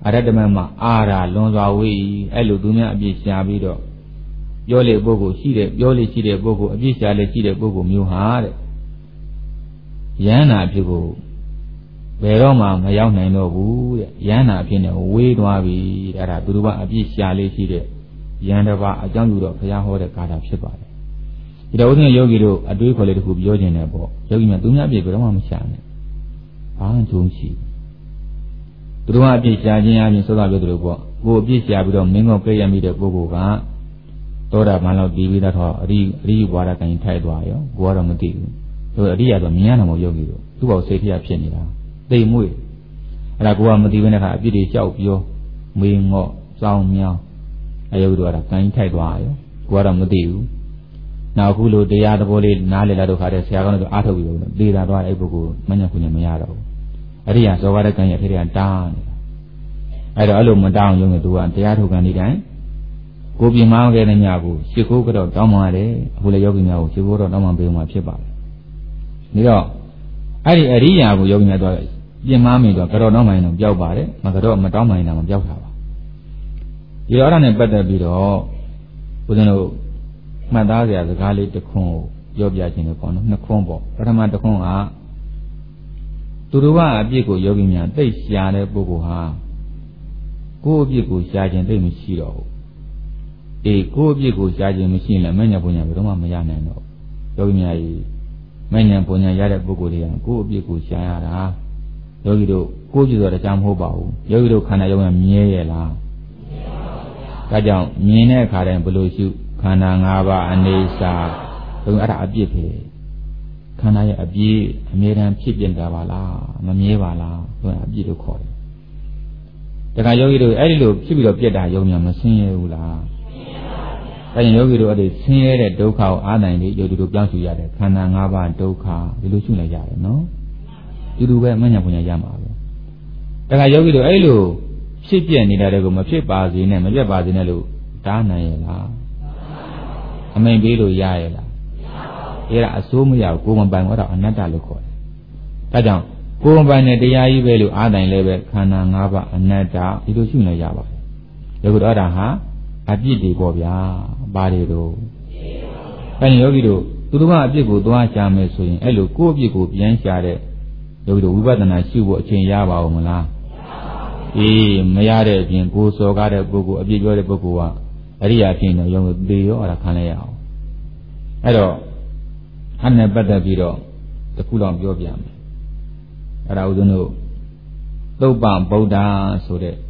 Aradamama Ara Lonza we Eludumia Bishabido Yole Bogo Shide Yole Shide Bogo Abishale Shide Bogo Muhare Yana Pigo Veroma Mayana Nobu Yana Pina Way Dwavi Araduba Abishale Shide Yandava Ajangudo Payaho the Kata Shiba. It wasn't Yogido, a do political Yojin Ebo, Yogina Dunya Bigama Shane. Ah, Jumshi. Duma Bishaji and Soda Vidrubo, go Bishabido, Mingo Play and Media Boga, Toda Malo Divi that or re water can tide wire, Guaramati, to a Ria Mianamo Yogido, 2 or 6 years Penila. They move. And I go on the Venera, Bidi Shao Pio, Mingo, Sound Meow. I would do a kind tide wire, Guaramati. Now, Hulu, the other body, Nali Lado Hades, Yagan to Atavu, did that right Ebogo, Manapuna Mayaro. Aria, so what I can hear and down. I don't allow Madame Young to and the Atu Gandigan. Go be Manga and Yabu, she cooked out Domade, Hula Yogino, she would not be my Chiba. Nero, Aria Yogina dollars. Dear Mammy, the Caronoma of Jobare, Macado, Madama in Java. You are on a better bit all. Wouldn't know. Madazia the Gali the Con, Yobjacin upon the Combo, Ramata Con Turuva, Bigo Yogina, they share Bogoha. Go Bigo Sergeant de Michiro. A go Bigo Sergeant machine, and many Punya Roma Mayano. Yogina, many Punya Yada Bogodia, go Bigo Shara. Yogido, go to the Jam Hobao, Yogido Kanayo and Miela. Kajam, Mina Karen below you. Kanangaba Anesa, who are a bit. Can I a bee, a maiden pigeon davala, Mamievala, who are a bit of call. The Yogido Edido, Kibido Pieta Yomia Massinula. Then Yogido the senior at Doka, Ada in the Yogido Blanchu Yada, Kanangaba and Doka, the Lucuna Yada, no? You do wear Manapuna Yama. The Yogido Elu, Shipian in the Machi Bazin and Maja Bazinello, Dana. I may be to Yaela. Here I assume you are going by what another local. Tajam, go by the Yai value other in level, Kanangaba and Nata, it was in a Yava. You would order her, a beauty bobia, Badido. When Yogido, to the one people do I jam a swing, Elo, go Bigo, Yanshade, Yogido, better than I see what change Yava or Mala. Mayade, being go so got a book, a big book. Aria Pino, young Dio or a Canao. I don't. I never better be the full of Yobiam. I don't know. Though Bam Boda so that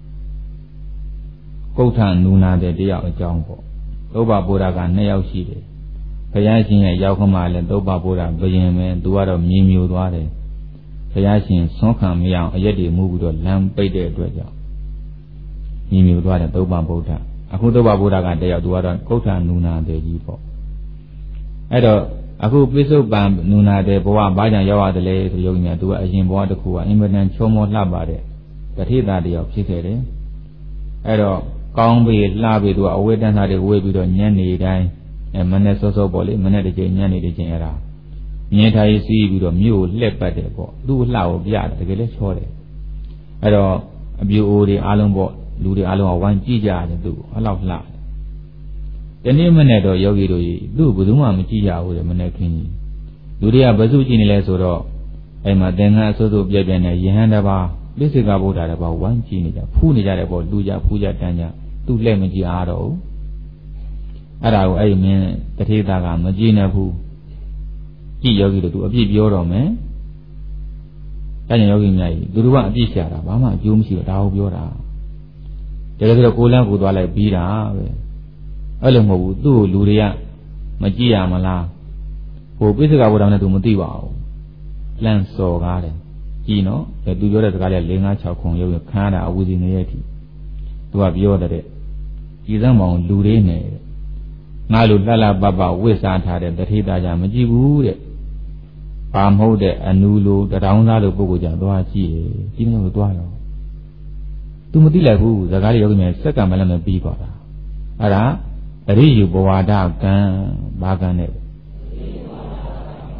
Kota Nuna de Dia or Jambo. Doba Bodaga Nail Shide. Kayasin at Yakoma and Doba Boda, Bayam, Duado Mimu Duade. Kayasin, Sonkam Miao, a Yeti moved to Lamb Bade Dredger. Mimu Duade, Doba Boda. Aku to Babudaga de Aduada, Kota Nuna de Yipo. Edo, Aku Biso Bam Nuna de Boa Bajan Yawa de Lay to Yogina do a Jimbo de Kua, Imberdan Chomo Labade, that he that the obsicere. Edo, Kongbi Labi to a wait and had a way with a Yanni die, and Maneso Boli, Manette Yanni de Genera. Nieta is see with a mule left by the boat, do loud yard, the village hole. Edo, a beauty alumbo. Do the alone one Gija do, a lot loud. The name Manedo Yogi do Buduma Machia with a Manaki. Do they have Bazuki Lesoro? Emma then has also Jaban a Yahandaba, basically about 1 Chinija, Punija about Duja Puja Tanya, 2 lemon Giaro. Arao, I mean, the Tetaga, Magina who Yogi to a big Yoro man. Then Yogi may do one Bisha, Bama, Jumsi, Rao Yora. There is a cooler who do like Bira. Alamo do Luria, Magia Mala. Who basically would have to Motiva. Land so garden. Gino, the do your Galia Lena Chakon, you Canada within the 80. To have your day. Is among Lurine. Nalu Lala Baba, West Antada, that he died Majibu. Palm holder and Nulu, the round out of Boguja, Doachi, even with Dwyer. To Mutila who the Galiogame second element be got. Ara, a Riu Boada, Baganet.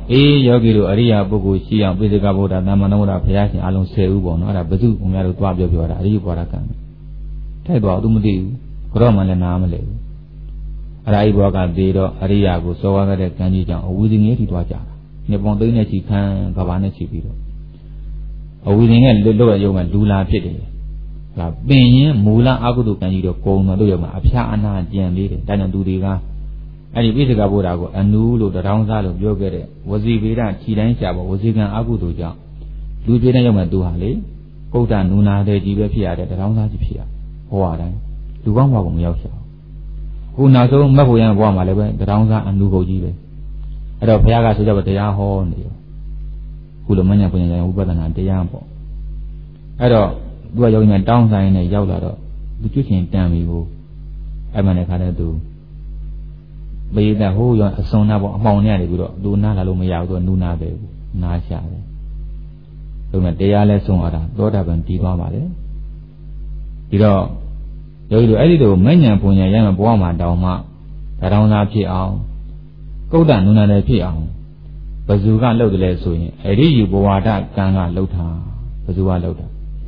ယောဂီတို့အရိယာပုဂ္ဂိုလ်ရှိအောင်ပိဋကဗုဒ္ဓသမ္မာသမ္ဗုဒ္ဓဘုရားရှင်အလုံး10ဦးပေါ့နော်အဲ့ဒါဘုသူဘုရားတို့သွားပြောတာအရိယဘောဓကံထိုက်တော့သူမသိဘူးဘရောမှလည်းနားမလဲဘူးအဲ့ဒါအိဘောကသေးတော့အရိယာကိုစောဝါခဲ့တဲ့ကံကြီးကြောင့်အဝိဇ္ဇငယ်ထိသွားကြတာနှစ်ပေါင်း3နဲ့ချီခံကဘာနဲ့ချီပြီးတော့အဝိဇ္ဇငယ်လွတ်လွတ်ရုံမှာလူလာဖြစ်တယ်ဟာပင်ရင်မူလအကုသိုလ်ကံကြီးတော့ကုံတော့တို့ရုံမှာအဖျားအနာကြံသေးတယ်ဒါကြောင့်သူတွေကအဲ့ဒီပိဋကဗုဒ္ဓကိုအနုလို့တရောင်းစားလို့ပြောခဲ့တဲ့ဝစီဗေဒခြိတိုင်းရှာပေါ်ဝစီကံအကုသိုလ်ကြောင့်လူပြည့်တဲ့ရောက်မှသူဟာလေပုဒ္ဒနုနာတဲ့ကြီးပဲဖြစ်ရတဲ့တရောင်းစားကြီးဖြစ်ရဟောရတိုင်းလူကောင်းဘဝကိုမရောက်ရှာဘူးခုနောက်ဆုံးမက်ဖို့ရန်ဘဝမှာလည်းပဲတရောင်းစားအနုကုန်ကြီးပဲအဲ့တော့ဘုရားကဆိုကြပါတရားဟောနေရောခုလိုမညာပညာဉာဏ်ဥပဒနာတရားပေါ့အဲ့တော့သူကယောဂီများတောင်းဆိုင်နဲ့ရောက်လာတော့သူကျွတ်ချင်တန်ပြီကိုအဲ့မှလည်းခါတဲ့သူဘေးတဲ့ဟိုးရောအစွန်နာပေါ့အမှောင်နဲ့နေပြီးတော့သူနားလာလို့မရဘူးသူကနူးနာပဲဘူးနားရှာတယ်ဒါပေမဲ့တရားလဲဆုံးလာတာသောတာပန်ပြီးသွားပါလေဒီတော့ယောဂီတို့အဲ့ဒီလိုမဉ္ဇဉ်ပုံညာရမယ်ဘဝမှာတောင်းမှတောင်းစားဖြစ်အောင်ကုဋ္ဌနုနာလည်းဖြစ်အောင်ဘယ်သူကလှုပ်တယ်လဲဆိုရင်အဲ့ဒီယူဘဝဒကံကလှုပ်တာဘယ်သူကလှုပ်တာ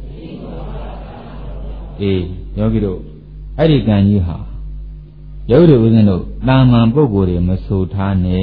ယောဂီတို့အဲ့ဒီကံကြီးဟာယောဂီတို့ဦးဇင်းတို့တာမန်ပုဂ္ဂိုလ်တွေမဆိုထားနဲ့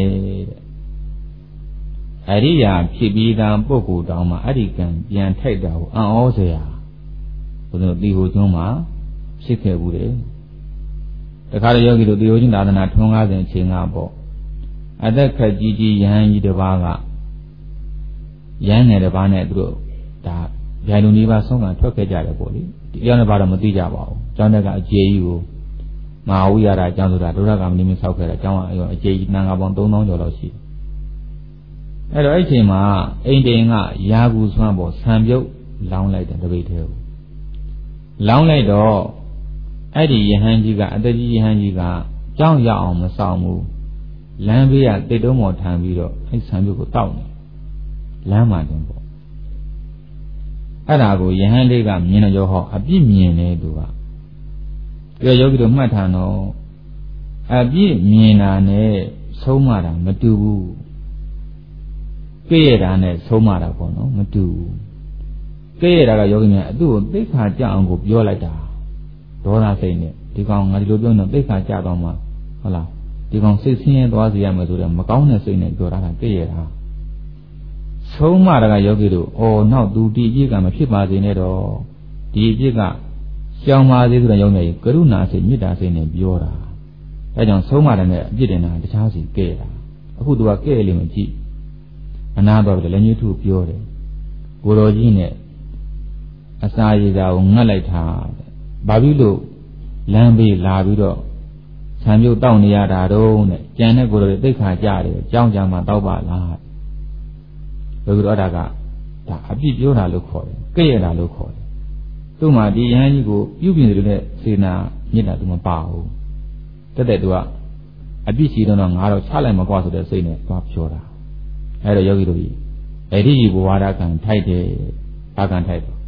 တဲ့အရိယာဖြစ်ပြီးသားပုဂ္ဂိုလ်တောင်မှအဲ့ဒီကံပြန်ထိုက်တာကိုအံ့ဩစရာဘုရားတို့ဒီဟိုကျွန်းမှာဖြစ်ခဲ့ဘူးတယ်တခါတည်းယောဂီတို့ဒီဟိုကျွန်းသာသနာထွန်းကားစဉ်အချိန်ကပေါ့အသက်ခက်ကြီးကြီးယဟန်ကြီးတစ်ပါးကယဟန်ငယ်တစ်ပါးနဲ့သူတို့ဒါဗျာလူနေပါဆုံးကထွက်ခဲ့ကြတယ်ပေါ့လေဒီကြောင့်လည်းဘာတော့မသိကြပါဘူးကျောင်းတက်ကအကျေကြီးကိုမဟာဝိရဒအကျောင်းဆိုတာဒုရကမဏိမင်းဆောက်ခဲ့တဲ့အကျောင်းအကျေကြီးနံဃာပေါင်း3000ကျော်လောက်ရှိတယ်အဲ့တော့အဲ့ချိန်မှာအိမ်တိန်ကရာကူဆွမ်းပေါ်ဆံပြုတ်လောင်းလိုက်တယ်တပိတ်သေးကိုလောင်းလိုက်တော့အဲ့ဒီယဟန်ကြီးကအတကြီးယဟန်ကြီးကကြောင်းရအောင်မဆောင်ဘူးလမ်းဘေးကတိတ်တုံးမော်ထမ်းပြီးတော့အဲ့ဆံပြုတ်ကိုတောက်နေလမ်းမှာတင်ပေါ့အဲ့ဒါကိုယဟန်လေးကမြင်တော့ရောဟောအပြစ်မြင်နေသူကပြောယောဂီတို့မှတ်ထားတော့အပြစ်မြင်တာနဲ့ဆုံးမတာမတူဘူးကြည့်ရတာနဲ့ဆုံးမတာပေါ့နော်မတူဘူးကြည့်ရတာကယောဂီများအတူကိုသိက္ခာကြအောင်ကိုပြောလိုက်တာဒေါသစိတ်နဲ့ဒီကောင်ငါဒီလိုပြောနေသိက္ခာကြတော့မှဟုတ်လားဒီကောင်စိတ်ဆင်းရဲသွားစေရမယ်ဆိုတော့မကောင်းတဲ့စိတ်နဲ့ပြောတာကကြည့်ရတာဆုံးမတာကယောဂီတို့အော်နောက်သူဒီအပြစ်ကမဖြစ်ပါစေနဲ့တော့ဒီအပြစ်ကရှောင်ပါသေးဆိုတော့ယောဂီကရုဏာစိတ်မေတ္တာစိတ်နဲ့ပြောတာဒါကြောင့်ဆုံးမတယ်နဲ့အပြစ်တင်တာတခြားစီကဲတာအခုသူကကဲလိမ့်မကြည့်အနာတော်တယ်လည်းညှိထုပြောတယ်ကိုတော်ကြီးနဲ့အစာရည်သာကိုငတ်လိုက်တာဘာဖြစ်လို့လမ်းဘေးလာပြီးတော့ဆံပြုတ်တောက်နေရတာတော့နဲ့ကြံတဲ့ကိုတော်တွေသိခါကြတယ်ကြောင်းကြမှာတောက်ပါလားဘယ်လိုတော့ဒါကဒါအပြစ်ပြောတာလို့ခေါ်တယ်ကဲ့ရတာလို့ခေါ်တယ်သူ့မှာဒီယဟန်ကြီးကိုပြုပြင်တယ်လို့စေနာမြစ်တာသူမပါဘူးတက်သူကအပြစ်ရှိတော့ငါတော့ချလိုက်မကွာဆိုတဲ့စိတ်နဲ့သွားပြောတာအဲ့တော့ယောဂီတို့ကြီးအဲ့ဒီဘဝရကံထိုက်တယ်ဘာကံထိုက်တော့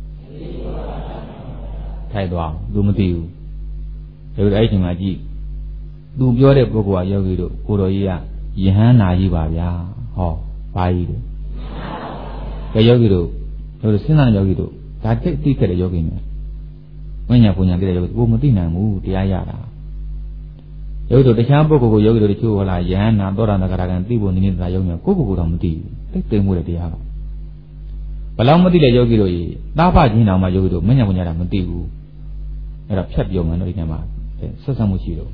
ထိုက်သွားသူမသိဘူးဒါပေမဲ့အဲ့ဒီမှာကြည့်သူပြောတဲ့ပုဂ္ဂိုလ်ကယောဂီတို့ကိုတော်ကြီးကယဟန်နာကြီးပါဗျာဟောဘာကြီးလဲကဲယောဂီတို့တို့စဉ်းစားယောဂီတို့ဒါတိတ်သိခဲ့တဲ့ယောဂီများဝိညာဉ်ပူညာသိတဲ့ယောဂီကိုမသိနိုင်ဘူးတရားရတာယောဂီတို့တခြားပုဂ္ဂိုလ်ကိုယောဂီတို့တချို့ဟောလာယဟန်နာသောတာနာဂရကံသိဖို့နည်းနည်းသာယောဂီများကိုယ့်ကိုယ်တော့မသိဘူးတိတ်သိမ့်မှုတဲ့တရားကဘယ်လောက်မသိတဲ့ယောဂီတို့ကြီးသားဖချင်းတောင်မှယောဂီတို့မညာပညာတာမသိဘူးအဲ့တော့ဖြတ်ပြောမှတော့ဒီကမှာဆက်ဆက်မှုရှိတော့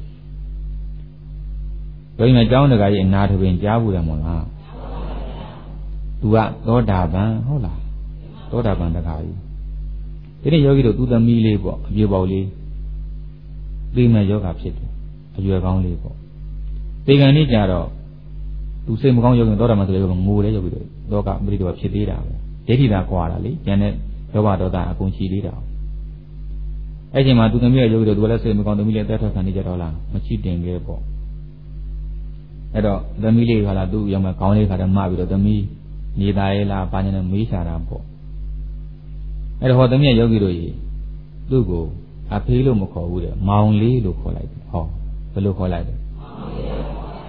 ယောဂီများကျောင်းတကာကြီးအနာထပင်ကြားဘူးတယ်မို့လားသူကသောတာပန်ဟုတ်လားသောတာပန်တကာကြီးဒီနေ့ယောဂီတို့သူသမီးလေးပေါ့အပြေပေါက်လေးသိမဲ့ယောဂဖြစ်တယ်အရွယ်ကောင်းလေးပေါ့ဒီကံនេះကြတော့သူစိတ်မကောင်းယောဂီသောတာပန်ဆိုလေငိုတယ်ယောဂီတို့လောကပရိဒေဝဖြစ်သေးတာပဲဒိဋ္ဌိသာကွာတာလေဉာဏ်နဲ့လောဘဒေါသအကုန်ရှိသေးတာအဲ့ချိန်မှာသူသမီးရဲ့ယောဂီတို့သူလည်းစိတ်မကောင်းသမီးလည်းအသက်ထွက်ခံနေကြတော့လားမချိတင်ခဲ့ပေါ့အဲ့တော့သမီးလေးကလာသူ့ရောက်မှခေါင်းလေးခါတော့မပြီးတော့သမီးနေသားရဲ့လားဘာညာနဲ့မေးရှာတာပေါ့အဲ့တော့ဟောသမီးရဲ့ယောဂီတို့ကြီးသူ့ကိုအဖေးလို့မခေါ်ဘူးတဲ့မောင်လေးလို့ခေါ်လိုက်တယ်ဟောဘယ်လိုခေါ်လိုက်လဲ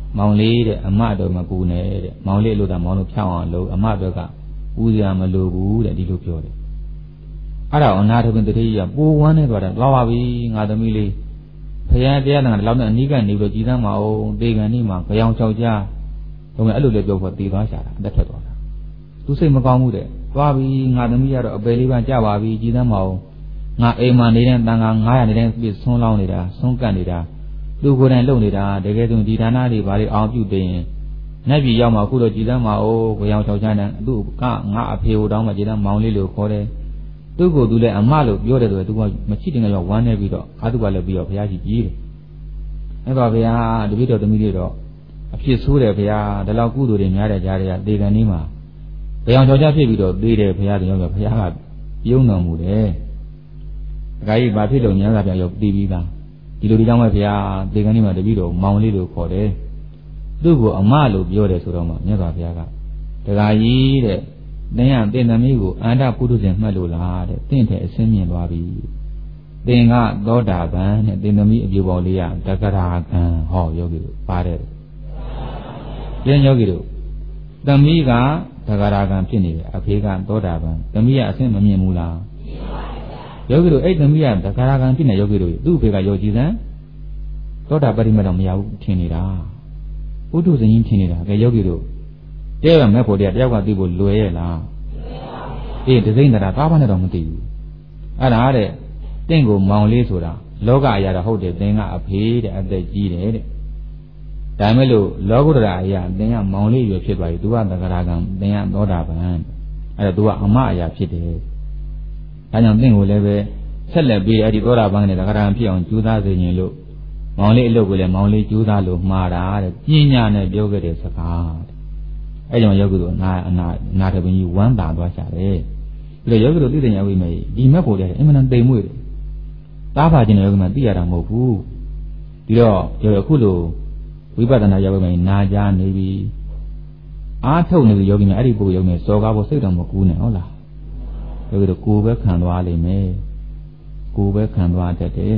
မောင်လေးတဲ့အမတော်မကူနဲ့တဲ့မောင်လေးလို့သာမောင်တို့ဖြောင်းအောင်လို့အမတော်ကဦးစရာမလိုဘူးတဲ့ဒီလိုပြောတယ်အဲ့ဒါအနာထပင်တတိယပူဝမ်းနေသွားတယ်သွားပါပြီငါသမီးလေးဖယားတရားနာတယ်လောက်နဲ့အနိကနေပြီးတော့ကြည်သမ်းမအောင်တေကန်นี่မှာကြောင်ချောက်ကြတော့အဲ့လိုလည်းပြောဖို့တည်သွားရှာတာအသက်ထွက်သွားတာသူစိတ်မကောင်းဘူးတဲ့သွားပြီငါသမီးကတော့အပယ်လေးပါကြပါပြီကြည်သမ်းမအောင်ငါအိမ်မှာနေတဲ့တန်ခါ900နေတဲ့ပြည့်ဆွန်းလောင်းနေတာဆွန်းကတ်နေတာသူကိုယ်တိုင်လုပ်နေတာတကယ်ဆိုဒီဌာနတွေဘာတွေအောင်ပြုတ်တင်နတ်ပြည်ရောက်မှာအခုတော့ကြည်သမ်းမအောင်ကြောင်ချောက်ကြတယ်သူကငါအဖေကိုတောင်းမှကြည်သမ်းမောင်လေးလို့ခေါ်တယ်သူ့ကိုသူလည်းအမလို့ပြောတယ်ဆိုတော့သူကမရှိတင်ကြဝမ်းနေပြီးတော့အာသူကလည်းပြီးတော့ဘုရားကြီးကြီးတယ်အဲ့တော့ဘုရားတပည့်တော်သမီးတွေတော့အဖြစ်ဆိုးတယ်ဘုရားဒီလောက်ကုသိုလ်တွေများတဲ့ကြားတွေကဒေဂန်นี้မှာကြောင်ချောက်ကြဖြစ်ပြီးတော့သေးတယ်ဘုရားတရားပြောဘုရားကပြုံးတော်မူတယ်အကြိဘာဖြစ်လို့ညံသာပြောရောက်တည်ပြီးသားဒီလိုဒီကြောင့်ပဲဘုရားဒေဂန်นี้မှာတပည့်တော်မောင်လေးလို့ခေါ်တယ်သူ့ကိုအမလို့ပြောတယ်ဆိုတော့မှမြတ်စွာဘုရားကတခါကြီးတဲ့တင်းရတင်သမီးကိုအန္တပုထုဇဉ်မှတ်လို့လားတဲ့တင့်တဲ့အစင်းမြင်သွားပြီတင်ကသောတာပန်တဲ့တင်သမီးအပြူပေါင်းလေးရတက္ကရာကံဟောယောဂီတို့ပါတယ်ပြန်ယောဂီတို့သမီးကတက္ကရာကံဖြစ်နေတယ်အဖေကသောတာပန်သမီးကအစင်းမမြင်ဘူးလားမြင်ပါဘူးယောဂီတို့အဲ့သမီးကတက္ကရာကံဖြစ်နေယောဂီတို့သူ့အဖေကယောကြည်စံသောတာပတိမတော့မရဘူးထင်နေတာပုထုဇဉ်ကြီးထင်နေတာကဲယောဂီတို့တဲ့ကမဲ့ဖို့တယောက်ကသိဖို့လွယ်ရဲ့လားအေးဒစိမ့်တာကားပါနဲ့တော့မသိဘူးအဲ့ဒါတဲ့တင့်ကိုမောင်လေးဆိုတာလောကအရာတော့ဟုတ်တယ်သင်ကအဖေတဲ့အသက်ကြီးတယ်တဲ့ဒါမဲ့လို့လောကုတ္တရာအရာသင်ကမောင်လေးရွယ်ဖြစ်သွားပြီ तू ကသက္ကရာကံသင်ကသောတာပန်အဲ့တော့ तू ကအမအရာဖြစ်တယ်ဒါကြောင့်တင့်ကိုလည်းပဲဆက်လက်ပြီးအဲ့ဒီသောတာပန်နဲ့သက္ကရာကံဖြစ်အောင်ကြိုးစားစေခြင်းလို့မောင်လေးအလုပ်ကိုလည်းမောင်လေးကြိုးစားလို့မှားတာတဲ့ပညာနဲ့ပြောခဲ့တဲ့စကားအဲ့ကြောင့်ယောဂီတို့နာထပင်ကြီးဝမ်းသာသွားကြတယ်ပြီးတော့ယောဂီတို့သိတဲ့ညာဝိမေဒီမက်ဖို့တဲ့အင်မတန်တိမ်မွေ့တယ်တားပါခြင်းတဲ့ယောဂီမှသိရတာမဟုတ်ဘူးဒီတော့အခုလိုဝိပဿနာယောဂီမှနာကြားနေပြီအားထုတ်နေပြီယောဂီမှအဲ့ဒီပုဂ္ဂိုလ်ယောဂီမှစော်ကားဖို့စိတ်တော်မကူးနဲ့ဟုတ်လားယောဂီတို့ကိုယ်ပဲခံသွားလိမ့်မယ်ကိုယ်ပဲခံသွားတတ်တယ်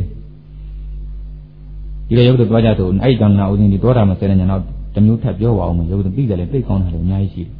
ဒီလိုယောဂီတို့သွားကြဆိုအဲ့ဒီကံနာဥစဉ်ဒီသောတာမဆယ်တဲ့ညာတော့တမျိုးထပ်ပြောပါအောင်မယောဂီတို့သိတယ်လေသိကောင်းတာလည်းအများကြီးရှိတယ်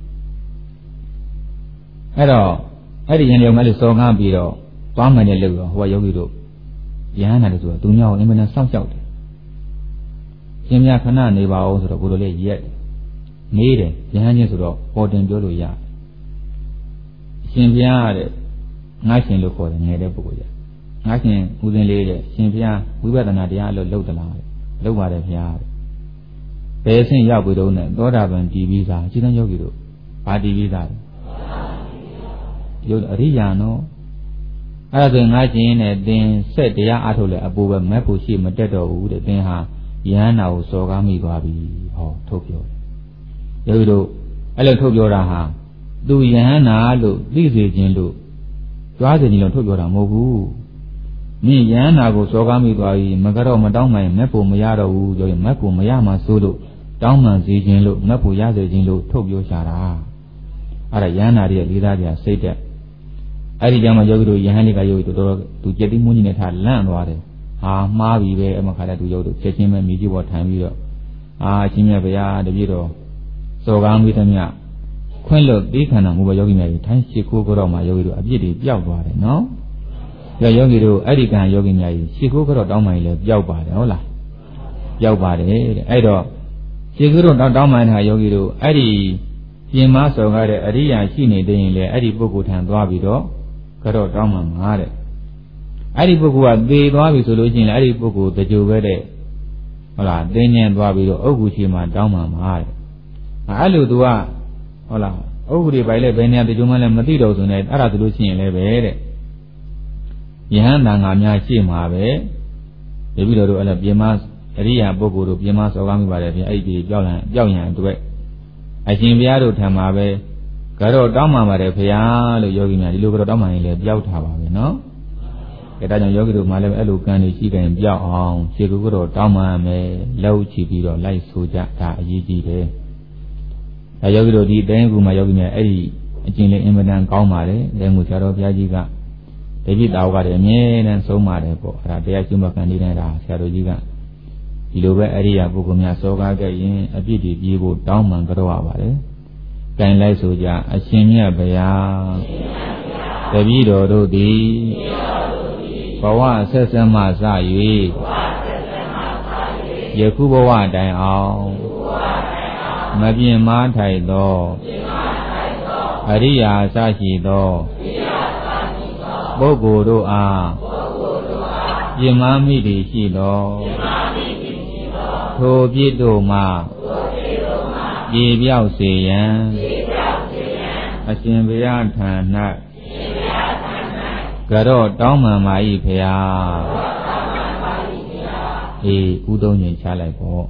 အဲ့တော့အဲ့ဒီယန္တယောမဲ့လို့စော်ကားပြီးတော့သွားမှန်တယ်လို့ဟိုကယောဂီတို့ယဟန်နာတယ်ဆိုတော့သူညောင်းအင်မတန်စောင့်ရှောက်တယ်ရှင်မြခဏနေပါအောင်ဆိုတော့ကိုလိုလေးရက်နေတယ်ယဟန်ချင်းဆိုတော့ပေါ်တင်ပြောလို့ရတယ်ရှင်ဘုရားတဲ့ငါရှင်လို့ခေါ်တယ်ငယ်တဲ့ပုဂ္ဂိုလ်ကြီးငါရှင်ဦးစင်းလေးတဲ့ရှင်ဘုရားဝိပဿနာတရားအလုပ်လုပ်သလားလုပ်ပါတယ်ဘုရားဘယ်အဆင့်ရောက်ပြီတော့နဲ့သောတာပန်တည်ပြီးသားခြေတန်းယောဂီတို့ဘာတည်ပြီးသားလဲယုတ်အရိယာနော်အဲ့ဒါဆိုငါချင်းနဲ့သင်ဆက်တရားအားထုတ်လဲအပူပဲမက်ဖို့ရှိမတက်တော့ဘူးတဲ့သင်ဟာယဟန္တာကိုစော်ကားမိသွားပြီဟောထုတ်ပြောတယ်ယောဂီတို့အဲ့လိုထုတ်ပြောတာဟာသူယဟန္တာလို့သိစေခြင်းလို့ကြွားစေခြင်းလို့ထုတ်ပြောတာမဟုတ်ဘူးမင်းယဟန္တာကိုစော်ကားမိသွားပြီမကတော့မတောင်းမှရင်မက်ဖို့မရတော့ဘူးပြောရင်မက်ဖို့မရမှဆိုလို့တောင်းမှန်စေခြင်းလို့မက်ဖို့ရစေခြင်းလို့ထုတ်ပြောရှာတာအဲ့ဒါယဟန္တာရဲ့လေးစားကြစိတ်တဲ့အဲ့ဒီကြောင့်မှယောဂီတို့ယဟန်လေးကယောဂီတို့တော်သူကြက်တိမွန်းကြီးနဲ့ထားလန့်သွားတယ်ဟာမှားပြီပဲအမခါတဲ့သူယောဂီတို့ချက်ချင်းပဲမိကြီးပေါ်ထိုင်ပြီးတော့အာချင်းမြတ်ဗျာတပြည့်တော်စော်ကားမိသမျှခွင့်လွတ်ပြီးခန္ဓာမူပဲယောဂီများကြီးထိုင်ရှိခိုးကြတော့မှယောဂီတို့အပြစ်တွေပျောက်သွားတယ်နော်ယောဂီတို့အဲ့ဒီကံယောဂီများကြီးရှိခိုးကြတော့တောင်းမှန်လည်းပျောက်ပါတယ်ဟုတ်လားပျောက်ပါတယ်တဲ့အဲ့တော့ရှိခိုးတော့တောင်းမှန်တဲ့ယောဂီတို့အဲ့ဒီပြင်မစော်ကားတဲ့အရိယာရှိနေသေးရင်လည်းအဲ့ဒီပုဂ္ဂိုလ်ထံသွားပြီးတော့ကတော့တောင်းမှမှာတဲ့အဲ့ဒီပုဂ္ဂိုလ်ကသေသွားပြီဆိုလို့ရှိရင်လည်းအဲ့ဒီပုဂ္ဂိုလ်တကြိုပဲတဲ့ဟုတ်လားသင်ញံသွားပြီးတော့အုတ်ဂူရှိမှတောင်းမှမှာတဲ့အဲ့လိုသူကဟုတ်လားအုတ်ဂူတွေပိုင်လဲဘယ်နေရာတကြိုမှလည်းမသိတော့ဆိုနေအဲ့ဒါဆိုလို့ရှိရင်လည်းပဲတဲ့ယဟန်တန်ဃာများရှိမှာပဲတပည့်တော်တို့အဲ့လိုပြင်မအရိယာပုဂ္ဂိုလ်တို့ပြင်မစော်ကားမိပါတယ်ပြင်အဲ့ဒီပြောက်ရန်အတွက်အရှင်ဘုရားတို့ထံမှာပဲကတော့တောင်းမှပါတယ်ဘုရားလို့ယောဂီများဒီလိုကတော့တောင်းမှရင်လည်းပျောက်ထားပါပဲနော်။ဒါကြောင့်ယောဂီတို့မှလည်းအဲ့လိုကံတွေရှိကြရင်ပျောက်အောင်ခြေကူကတော့တောင်းမှမယ်လက်ဥချီပြီးတော့လိုက်ဆိုကြဒါအရေးကြီးတယ်။ဒါယောဂီတို့ဒီတိုင်းကူမှာယောဂီများအဲ့ဒီအကျင့်လေးအင်မတန်ကောင်းပါတယ်။တိုင်းကူဆရာတော်ဘုရားကြီးကတပိတာဝကလည်းအမြဲတမ်းဆုံးပါတယ်ပေါ့။အဲ့ဒါတရားရှိမှကံနေတဲ့ဒါဆရာတော်ကြီးကဒီလိုပဲအရိယာပုဂ္ဂိုလ်များစောကားခဲ့ရင်အပြစ်တွေပြေဖို့တောင်းပန်ကြတော့ရပါတယ်။ကြင်လိုက်ဆိုကြအရှင်မြတ်ဗျာတပည့်တော်တို့သည်ဘဝဆက်ဆက်မှစ၍ယခုဘဝတိုင်အောင်မပြင်းမားထိုက်သောအရိယာစရှိသောပုဂ္ဂိုလ်တို့အားပြင်းမားမိသည်ရှိသောထိုပြည့်တို့မှပြေပြောက်စေရန်အရှင်ဘုရားထံ၌ကြောတောင်းပန်ပါ၏ဖေဟာအေးဥသုံးချိန်ချလိုက်ပေါ့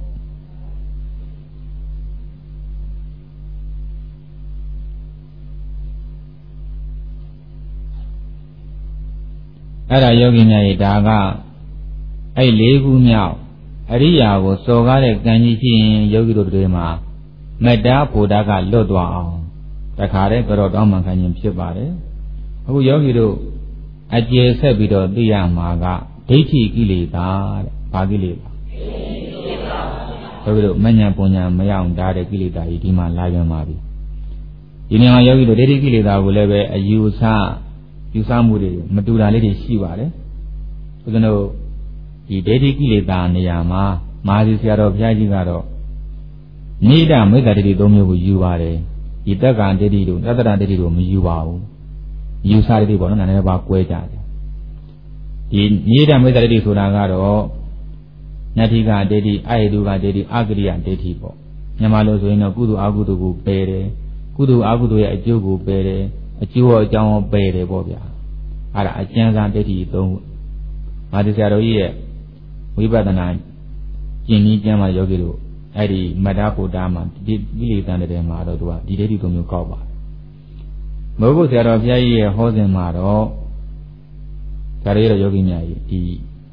အဲ့ဒါယောဂီများဤဒါကအဲ့၄ခုမြောက်အရိယာကိုစော်ကားတဲ့ကံကြီးဖြစ်ရင်ယောဂီတို့တွေမှာမေတ္တာဖို့တာကလွတ်သွားအောင်တခါတည်းကြောတောင်းပန်ခံခြင်းဖြစ်ပါတယ်အခုယောဂီတို့အကျေဆက်ပြီးတော့သိရမှာကဒိဋ္ဌိကိလေသာတဲ့ဘာကိလေသာယောဂီတို့မဉ္ဇဉ်ပုံညာမရအောင်တားတဲ့ကိလေသာကြီးဒီမှာလာပြန်ပါပြီဒီနေရာယောဂီတို့ဒိဋ္ဌိကိလေသာကိုလည်းပဲအယူဆမှုတွေမတူတာလေးတွေရှိပါတယ်ဦးဇင်းတို့ဒီဒိဋ္ဌိကိလေသာနေရာမှာမဟာစီဆရာတော်ဘုရားကြီးကတော့နိဒမိစ္ဆာဒိဋ္ဌိ၃မျိုးကိုယူပါတယ်ဒီတက္ကံဒိဋ္ဌိတို့သတ္တရဒိဋ္ဌိတို့မယူပါဘူးယူဆဒိဋ္ဌိပေါ့နော်နာမည်ပါကွဲကြတယ်ဒီနိဒမိစ္ဆာဒိဋ္ဌိဆိုတာကတော့နတ္ထိကဒိဋ္ဌိအဟိတုကဒိဋ္ဌိအကရိယဒိဋ္ဌိပေါ့မြန်မာလိုဆိုရင်တော့ကုသိုလ်အကုသိုလ်ကိုပယ်တယ်ကုသိုလ်အကုသိုလ်ရဲ့အကျိုးကိုပယ်တယ်အကျိုးအကြောင်းကိုပယ်တယ်ပေါ့ဗျာအဲ့ဒါအကျဉ်းစားဒိဋ္ဌိ၃ခုမာသီဆရာတော်ကြီးရဲ့ဝိပဿနာကျင့်ပြီးကျမ်းမှာယောဂီတို့အဲ့ဒီမတ္တဗုဒ္ဓမှာဒီကိလေသာတွေမှာတော့သူကဒီဒိဋ္ဌိ၃မျိုးကောက်ပါတယ်မဟုတ်ဘူးဆရာတော်ဘုရားကြီးရဲ့ဟောစဉ်မှာတော့ဒါတွေတော့ယောဂီများကြီးဒီ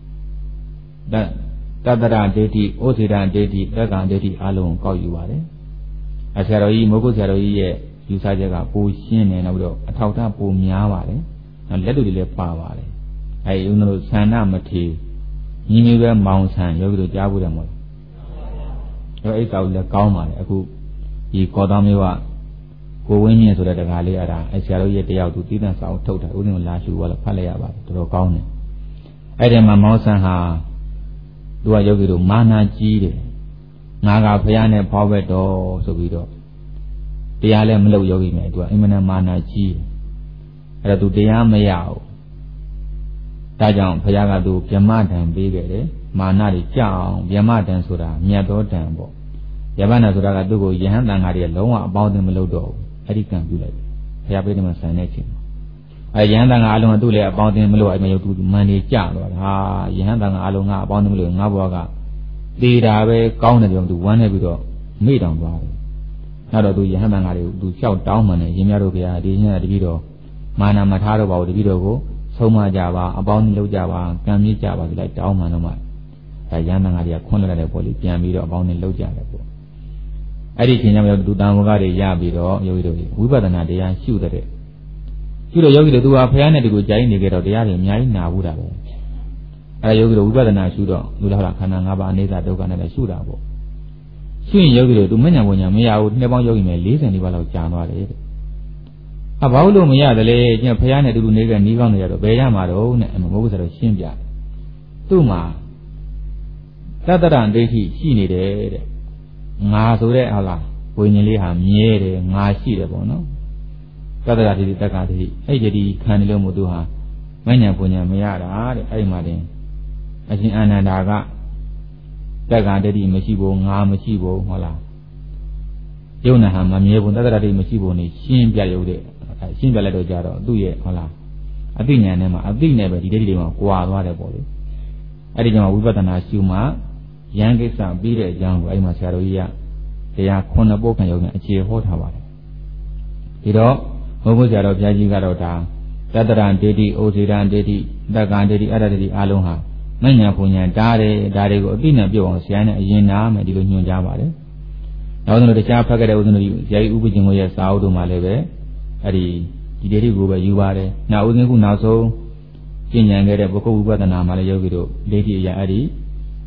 တတ္တရဒိဋ္ဌိဩစေတဒိဋ္ဌိတက္ကံဒိဋ္ဌိအလုံးကိုကောက်ယူပါတယ်ဆရာတော်ကြီးမဟုတ်ဘူးဆရာတော်ကြီးရဲ့ယူဆချက်ကပိုရှင်းတယ်နောက်ပြီးတော့အထောက်အထားပိုများပါတယ်နောက်လက်တွေလည်းပါပါတယ်အဲဒီဦးတို့ဆန္ဒမထေညီမျိုးပဲမောင်ဆန်ယောဂီတို့ကြားဖို့တယ်မို့လားအဲ့ဒါလည်းကောင်းပါတယ်အခုဒီကောတော်မျိုးကကိုဝင်းမြင့်ဆိုတဲ့တကားလေးအဲ့ဒါဆရာတော်ရဲ့တယောက်သူတည်တံ့စာအုပ်ထုတ်တာဦးဇင်းကိုလာရှုတော့ဖတ်လိုက်ရပါတယ်တော်တော်ကောင်းတယ်အဲ့ဒီမှာမောင်ဆန်ဟာသူကယောဂီတို့မာနာကြီးတယ်ငါကဖះနဲ့ဖောက်ဘက်တော်ဆိုပြီးတော့တရားလည်းမလုပ်ယောဂီမယ်သူကအင်မတန်မာနာကြီးအဲ့တော့သူတရားမရဘူးဒါကြောင့်ဘုရားကသူဗြဟ္မဒံပေးခဲ့တယ်မာနတွေကြောက်ဗြဟ္မဒံဆိုတာမြတ်သောဒံပေါ့ယဗနာဆိုတာကသူ့ကိုယဟန်တန်ဃာတွေလုံးဝအပေါင်းအသင်းမလုပ်တော့ဘူးအဲ့ဒီကံပြုလိုက်တယ်ဘုရားပေးတယ်မှာဆန်တဲ့ချိန်မှာအဲ့ယဟန်တန်ဃာအလုံးကသူ့လည်းအပေါင်းအသင်းမလို့အဲ့မှာရုပ်သူမန်တွေကြတော့ဟာယဟန်တန်ဃာအလုံးကအပေါင်းအသင်းမလို့ငါဘွားကသေတာပဲကောင်းတယ်ပြောသူဝမ်းနေပြီးတော့မိတောင်သွားတယ်နောက်တော့သူယဟန်တန်ဃာတွေကိုသူလျှောက်တောင်းမှန်တယ်ရင်များတို့ဘုရားဒီညတပည့်တော်မာနမထားတော့ပါဘူးတပည့်တော်ကိုဆုံးမကြပါအပေါင်းကြီးလောက်ကြပါကံမြင့်ကြပါဆိုလိုက်တောင်းမှန်တော့မှအဲရဟန်းတန်ဃာတွေကခွန်းလိုက်တဲ့ပေါ်လေးပြန်ပြီးတော့အပေါင်းနဲ့လောက်ကြတယ်ပေါ့အဲ့ဒီချိန်ကျမှသူတန်ခါးတွေရပြီးတော့ယောဂီတို့ဝိပဿနာတရားရှုတဲ့ရှုတော့ယောဂီတို့သူဟာဖះနဲ့တူကိုကြိုင်းနေကြတော့တရားတွေအများကြီးနာဘူးတာပဲအဲယောဂီတို့ဝိပဿနာရှုတော့လူတော်ခန္ဓာ၅ပါးအနေစာဒုက္ခနဲ့လည်းရှုတာပေါ့ရှုရင်ယောဂီတို့သူမဉ္ဇဉ်ပညာမရဘူးနှစ်ပေါင်းယောဂီမယ်40နီးပါးလောက်ကြာသွားတယ်ဘာလို့မရတယ်လဲကျန်ဖះနဲ့တူတူနေကနီးကောင်းနေရတော့ဘယ်ရမှာတော့နဲ့မဟုတ်ဘူးဆိုတော့ရှင်းပြသူ့မှာတတ္တရဒိဋ္ဌိရှိနေတယ်တဲ့ငါဆိုတဲ့ဟုတ်လားဝိညာဉ်လေးဟာမြဲတယ်ငါရှိတယ်ပေါ့နော်တတ္တရဒိဋ္ဌိတက္ကဒိဋ္ဌိအဲ့ဒီခံနေလို့မို့သူဟာမဉ္ဇဉ်ပညာမရတာတဲ့အဲ့မှာတင်အရှင်အာနန္ဒာကတက္ကဒိဋ္ဌိမရှိဘူးငါမရှိဘူးဟုတ်လားယုံနာဟာမမြဲဘူးတတ္တရဒိဋ္ဌိမရှိဘူးနေရှင်းပြရုပ်တဲ့ရှင်းပြလိုက်တော့ကြတော့သူ့ရဲ့ဟုတ်လားအသိဉာဏ်နဲ့မှာအသိနဲ့ပဲဒီဒိဋ္ဌိတွေမှာကွာသွားတယ်ပေါ့လေအဲ့ဒီကြောင့်ဝိပဿနာရှုမှယံကိစ္စပြီးတဲ့အကြောင်းကိုအဲ့မှာဆရာတော်ကြီးကတရားခုနှစ်ပုဒ်ခံရုံနဲ့အခြေဟောထားပါတယ်ဒီတော့ဘုရားဆရာတော်ဘုရားကြီးကတော့ဒါတတ္တရဒိဋ္ဌိဩဇေရဒိဋ္ဌိတက္ကံဒိဋ္ဌိအတ္တဒိဋ္ဌိအလုံးဟာမဉ္ဇဉ်ပညာတားတယ်ဒါတွေကိုအသိနဲ့ပြုတ်အောင်ဆရာနဲ့အရင်နာမယ်ဒီလိုညွှန်ကြားပါတယ်နောက်ဆုံးတခြားဖတ်ခဲ့တဲ့ဥစဉ်တို့ဆရာကြီးဥပ္ပဇင်ကိုရဲ့စာအုပ်တို့မှာလည်းပဲအဲ့ဒီဒိဋ္ဌိကိုပဲယူပါတယ်နောက်ဥစဉ်ခုနောက်ဆုံးကျင့်ကြံခဲ့တဲ့ပုဂ္ဂိုလ်ဝိပဿနာမှာလည်းယောဂီတို့ဒိဋ္ဌိအရာအဲ့ဒီ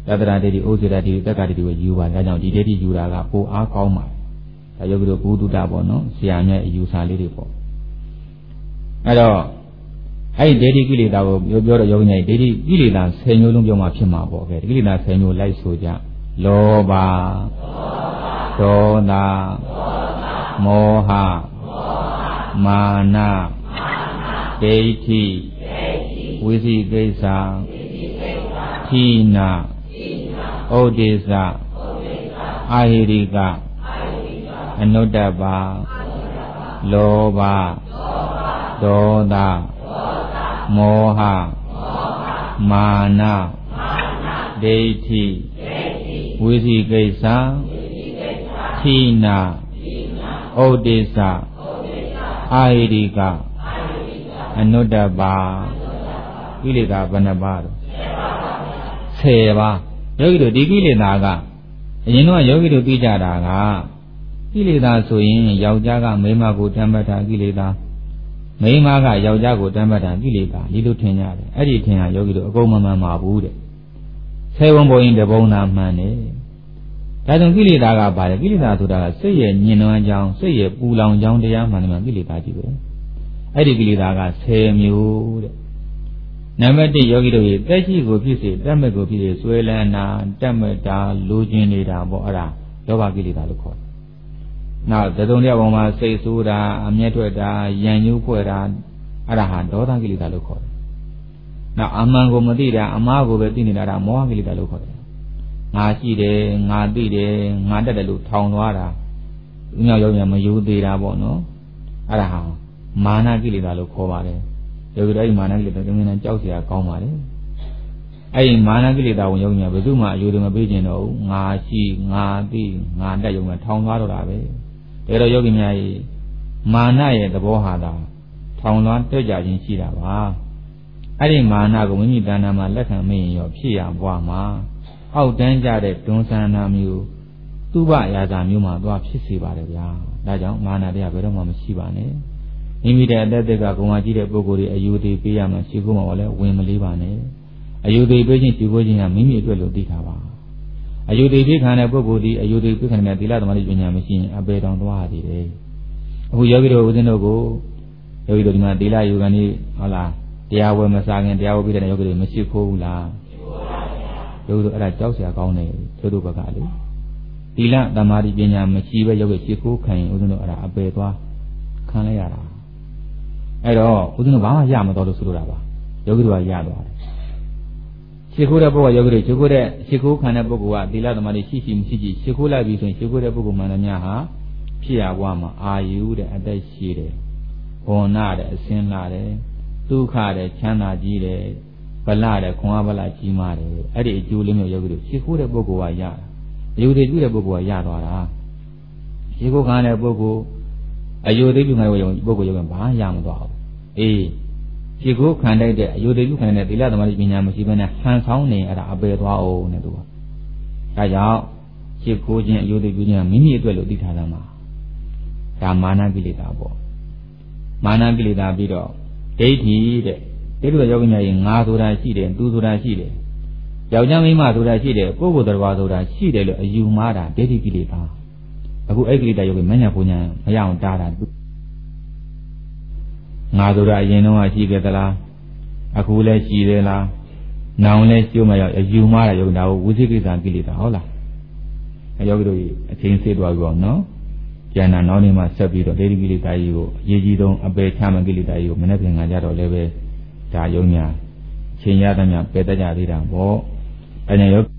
တတရာဒိဋ္ဌိဩဇေဒဒိဋ္ဌိတက္ကဒိဋ္ဌိကိုယူပါဒါကြောင့်ဒီဒိဋ္ဌိယူတာကပိုအားကောင်းပါဒါယောဂီတို့ဘုဒ္ဓတာပေါ့နော်ဆရာမြတ်အယူဆလေးတွေပေါ့အဲ့တော့အဲ့ဒီဒိဋ္ဌိကိလေသာကိုပြောတော့ယောဂီများဒိဋ္ဌိကိလေသာ10မျိုးလုံးပြောမှဖြစ်မှာပေါ့ကဲဒီကိလေသာ10မျိုးလိုက်ဆိုကြလောဘဒေါသမောဟမာနဒိဋ္ဌိဝိသိကိစ္စဌိနာဩဒေသအာဟိရိကအနုတ္တပါလောဘဒေါသမောဟမာနဒိဋ္ဌိဝိသိကိစ္စဌိနာဩဒေသအာဟိရိကအနုတ္တပါကိလေသာဘယ်နှပါတော့10ပါယောဂီတို့ဒီကိလေသာကအရင်တော့ယောဂီတို့သိကြတာကကိလေသာဆိုရင်ယောက်ျားကမိန်းမကိုတမ်းပတ်တာကိလေသာမိန်းမကယောက်ျားကိုတမ်းပတ်တာကိလေသာဒီလိုထင်ကြတယ်အဲ့ဒီထင်တာယောဂီတို့အကုန်မမှန်ပါဘူးတဲ့10ဘုံဘုံရင်တဘုံသာမှန်တယ်ဒါကြောင့်ကိလေသာကပါတယ်ကိလေသာဆိုတာကစိတ်ရဲ့ညင်နွမ်းကြောင်းစိတ်ရဲ့ပူလောင်ကြောင်းတရားမှန်တယ်ကိလေသာကြီးပဲအဲ့ဒီကိလေသာက10မျိုးတဲ့နံပါတ်1ယောဂီတို့ရဲ့တက်ရှိကိုဖြစ်စေတတ်မဲ့ကိုဖြစ်စေဆွဲလန်းတာတတ်မဲ့တာလူကျင်နေတာပေါ့အဲ့ဒါလောဘကိလေသာလို့ခေါ်တယ်။နောက်သတုံတရားပေါ်မှာစိတ်ဆိုးတာအမျက်ထွက်တာယဉ်ညူးဖွဲ့တာအဲ့ဒါဟာဒေါသကိလေသာလို့ခေါ်တယ်။နောက်အမှန်ကိုမသိတာအမှားကိုပဲသိနေတာဒါမောဟကိလေသာလို့ခေါ်တယ်။ငါရှိတယ်ငါသိတယ်ငါတတ်တယ်လို့ထောင်သွားတာဥမြောက်ရောက်ရမယူသေးတာပေါ့နော်။အဲ့ဒါဟာမာနကိလေသာလို့ခေါ်ပါတယ်။ယောဂီတို့အဲ့ဒီမာနကိလေသာကင်းနေကြောက်စရာကောင်းပါတယ်။အဲ့ဒီမာနကိလေသာဝင်ယောဂီများဘယ်သူမှအယူတွေမပေးကျင်တော့ဘူး။ငါရှိငါသိငါတတ်ရုံနဲ့ထောင်သွားတော့တာပဲ။ဒါတော့ယောဂီများကြီးမာနရဲ့သဘောဟာသာထောင်လွှမ်းတွေ့ကြခြင်းရှိတာပါ။အဲ့ဒီမာနကိုမိမိတဏ္ဍာမှာလက်ခံမရင်ရောဖြစ်ရဘွားမှာအောက်တန်းကြတဲ့တွန်းဆန်းနာမျိုးသူ့ဘရာဇာမျိုးမှာသွားဖြစ်စေပါတယ်ဗျာ။ဒါကြောင့်မာနတရားဘယ်တော့မှမရှိပါနဲ့။မိမိတဲ့အသက်ကဂုဏ်ဝါကြီးတဲ့ပုဂ္ဂိုလ်တွေအယူသေးပေးရမှရှိခိုးမှာလည်းဝင်မလေးပါနဲ့အယူသေးပေးခြင်းရှိခိုးခြင်းကမိမိအတွက်လို့သိထားပါအယူသေးပေးခံတဲ့ပုဂ္ဂိုလ်ဒီအယူသေးပေးခံတဲ့သီလသမာဓိပညာမရှိရင်အပေတောင်သွားရသေးတယ်အခုယောဂီတို့ဦးဇင်းတို့ကိုယောဂီတို့ဒီမှာသီလယူခံနေဟုတ်လားတရားဝယ်မစားခင်တရားဝယ်ပြီးတဲ့ယောဂီတွေမရှိခိုးဘူးလားယောဂီတို့အဲ့ဒါကြောက်စရာကောင်းတယ်တို့ဘက်ကလေသီလသမာဓိပညာမရှိပဲယောဂီရှိခိုးခံရင်ဦးဇင်းတို့အဲ့ဒါအပေသွားခံလိုက်ရတာအဲ့တော့ဦးဇင်းတို့ဘာမှရမတော်လို့ဆိုလိုတာပါယောဂီတို့ကရသွားတယ်ရှ िख ိုးတဲ့ပုဂ္ဂိုလ်ယောဂီတွေရှ िख ိုးတဲ့ရှ िख ိုးခံတဲ့ပုဂ္ဂိုလ်ကသီလသမာဓိရှိရှိမရှိရှိရှ िख ိုးလိုက်ပြီဆိုရင်ရှ िख ိုးတဲ့ပုဂ္ဂိုလ်မှန်သမျှဟာဖြစ်ရဘွားမှာအာယူတဲ့အသက်ရှိတယ်ဘောနတဲ့အစင်းလာတယ်ဒုက္ခတဲ့ချမ်းသာကြီးတယ်ဗလတဲ့ခွန်အားဗလကြီးမားတယ်အဲ့ဒီအကျိုးလေးမျိုးယောဂီတို့ရှ िख ိုးတဲ့ပုဂ္ဂိုလ်ကရတာအယူသေးပြုတဲ့ပုဂ္ဂိုလ်ကရသွားတာရှ िख ိုးခံတဲ့ပုဂ္ဂိုလ်အယူသေးပြုခံတဲ့ပုဂ္ဂိုလ်ယောဂီဘာရမသွားဘူးအေးရှ िख ိုးခံတဲ့အယူသေးပြုခံတဲ့သီလသမာဓိပညာမရှိဘဲနဲ့ဟန်ဆောင်နေအဲ့ဒါအပေသွားအောင်နဲ့သူကဒါကြောင့်ရှ िख ိုးခြင်းအယူသေးပြုခြင်းမိမိအတွက်လို့သိထားတာမှာဒါမာနကိလေသာပေါ့မာနကိလေသာပြီးတော့ဒိဋ္ဌိတဲ့ဒီလိုယောဂီများရင်ငါဆိုတာရှိတယ်သူဆိုတာရှိတယ်ယောက်ျားမိန်းမဆိုတာရှိတယ်ပုဂ္ဂိုလ်တော်ဆိုတာရှိတယ်လို့အယူမှားတာဒိဋ္ဌိကိလေသာအခုအဲ့ကိလေသာယောဂီမညာပူညာမရအောင်တားတာငါဆိုတာအရင်တော့ရှိခဲ့သလားအခုလည်းရှိသေးလားနောင်လည်းကျိုးမရောက်အယူမှားတာယောဂီဒါကိုဝိသိကိစ္စကိလေသာဟုတ်လားအဲယောဂီတို့အချင်းစေးသွားပြီပေါ့နော်ကျန်တာနောက်နေ့မှဆက်ပြီးတော့ဒိဋ္ဌိကိလေသာကြီးကိုအရေးကြီးဆုံးအပယ်ချမှကိလေသာကြီးကိုမနေ့ကငါကြတော့လည်းပဲဒါယုံညာချိန်ရသမျှပယ်တတ်ကြသေးတာပေါ့အဲနဲ့ယော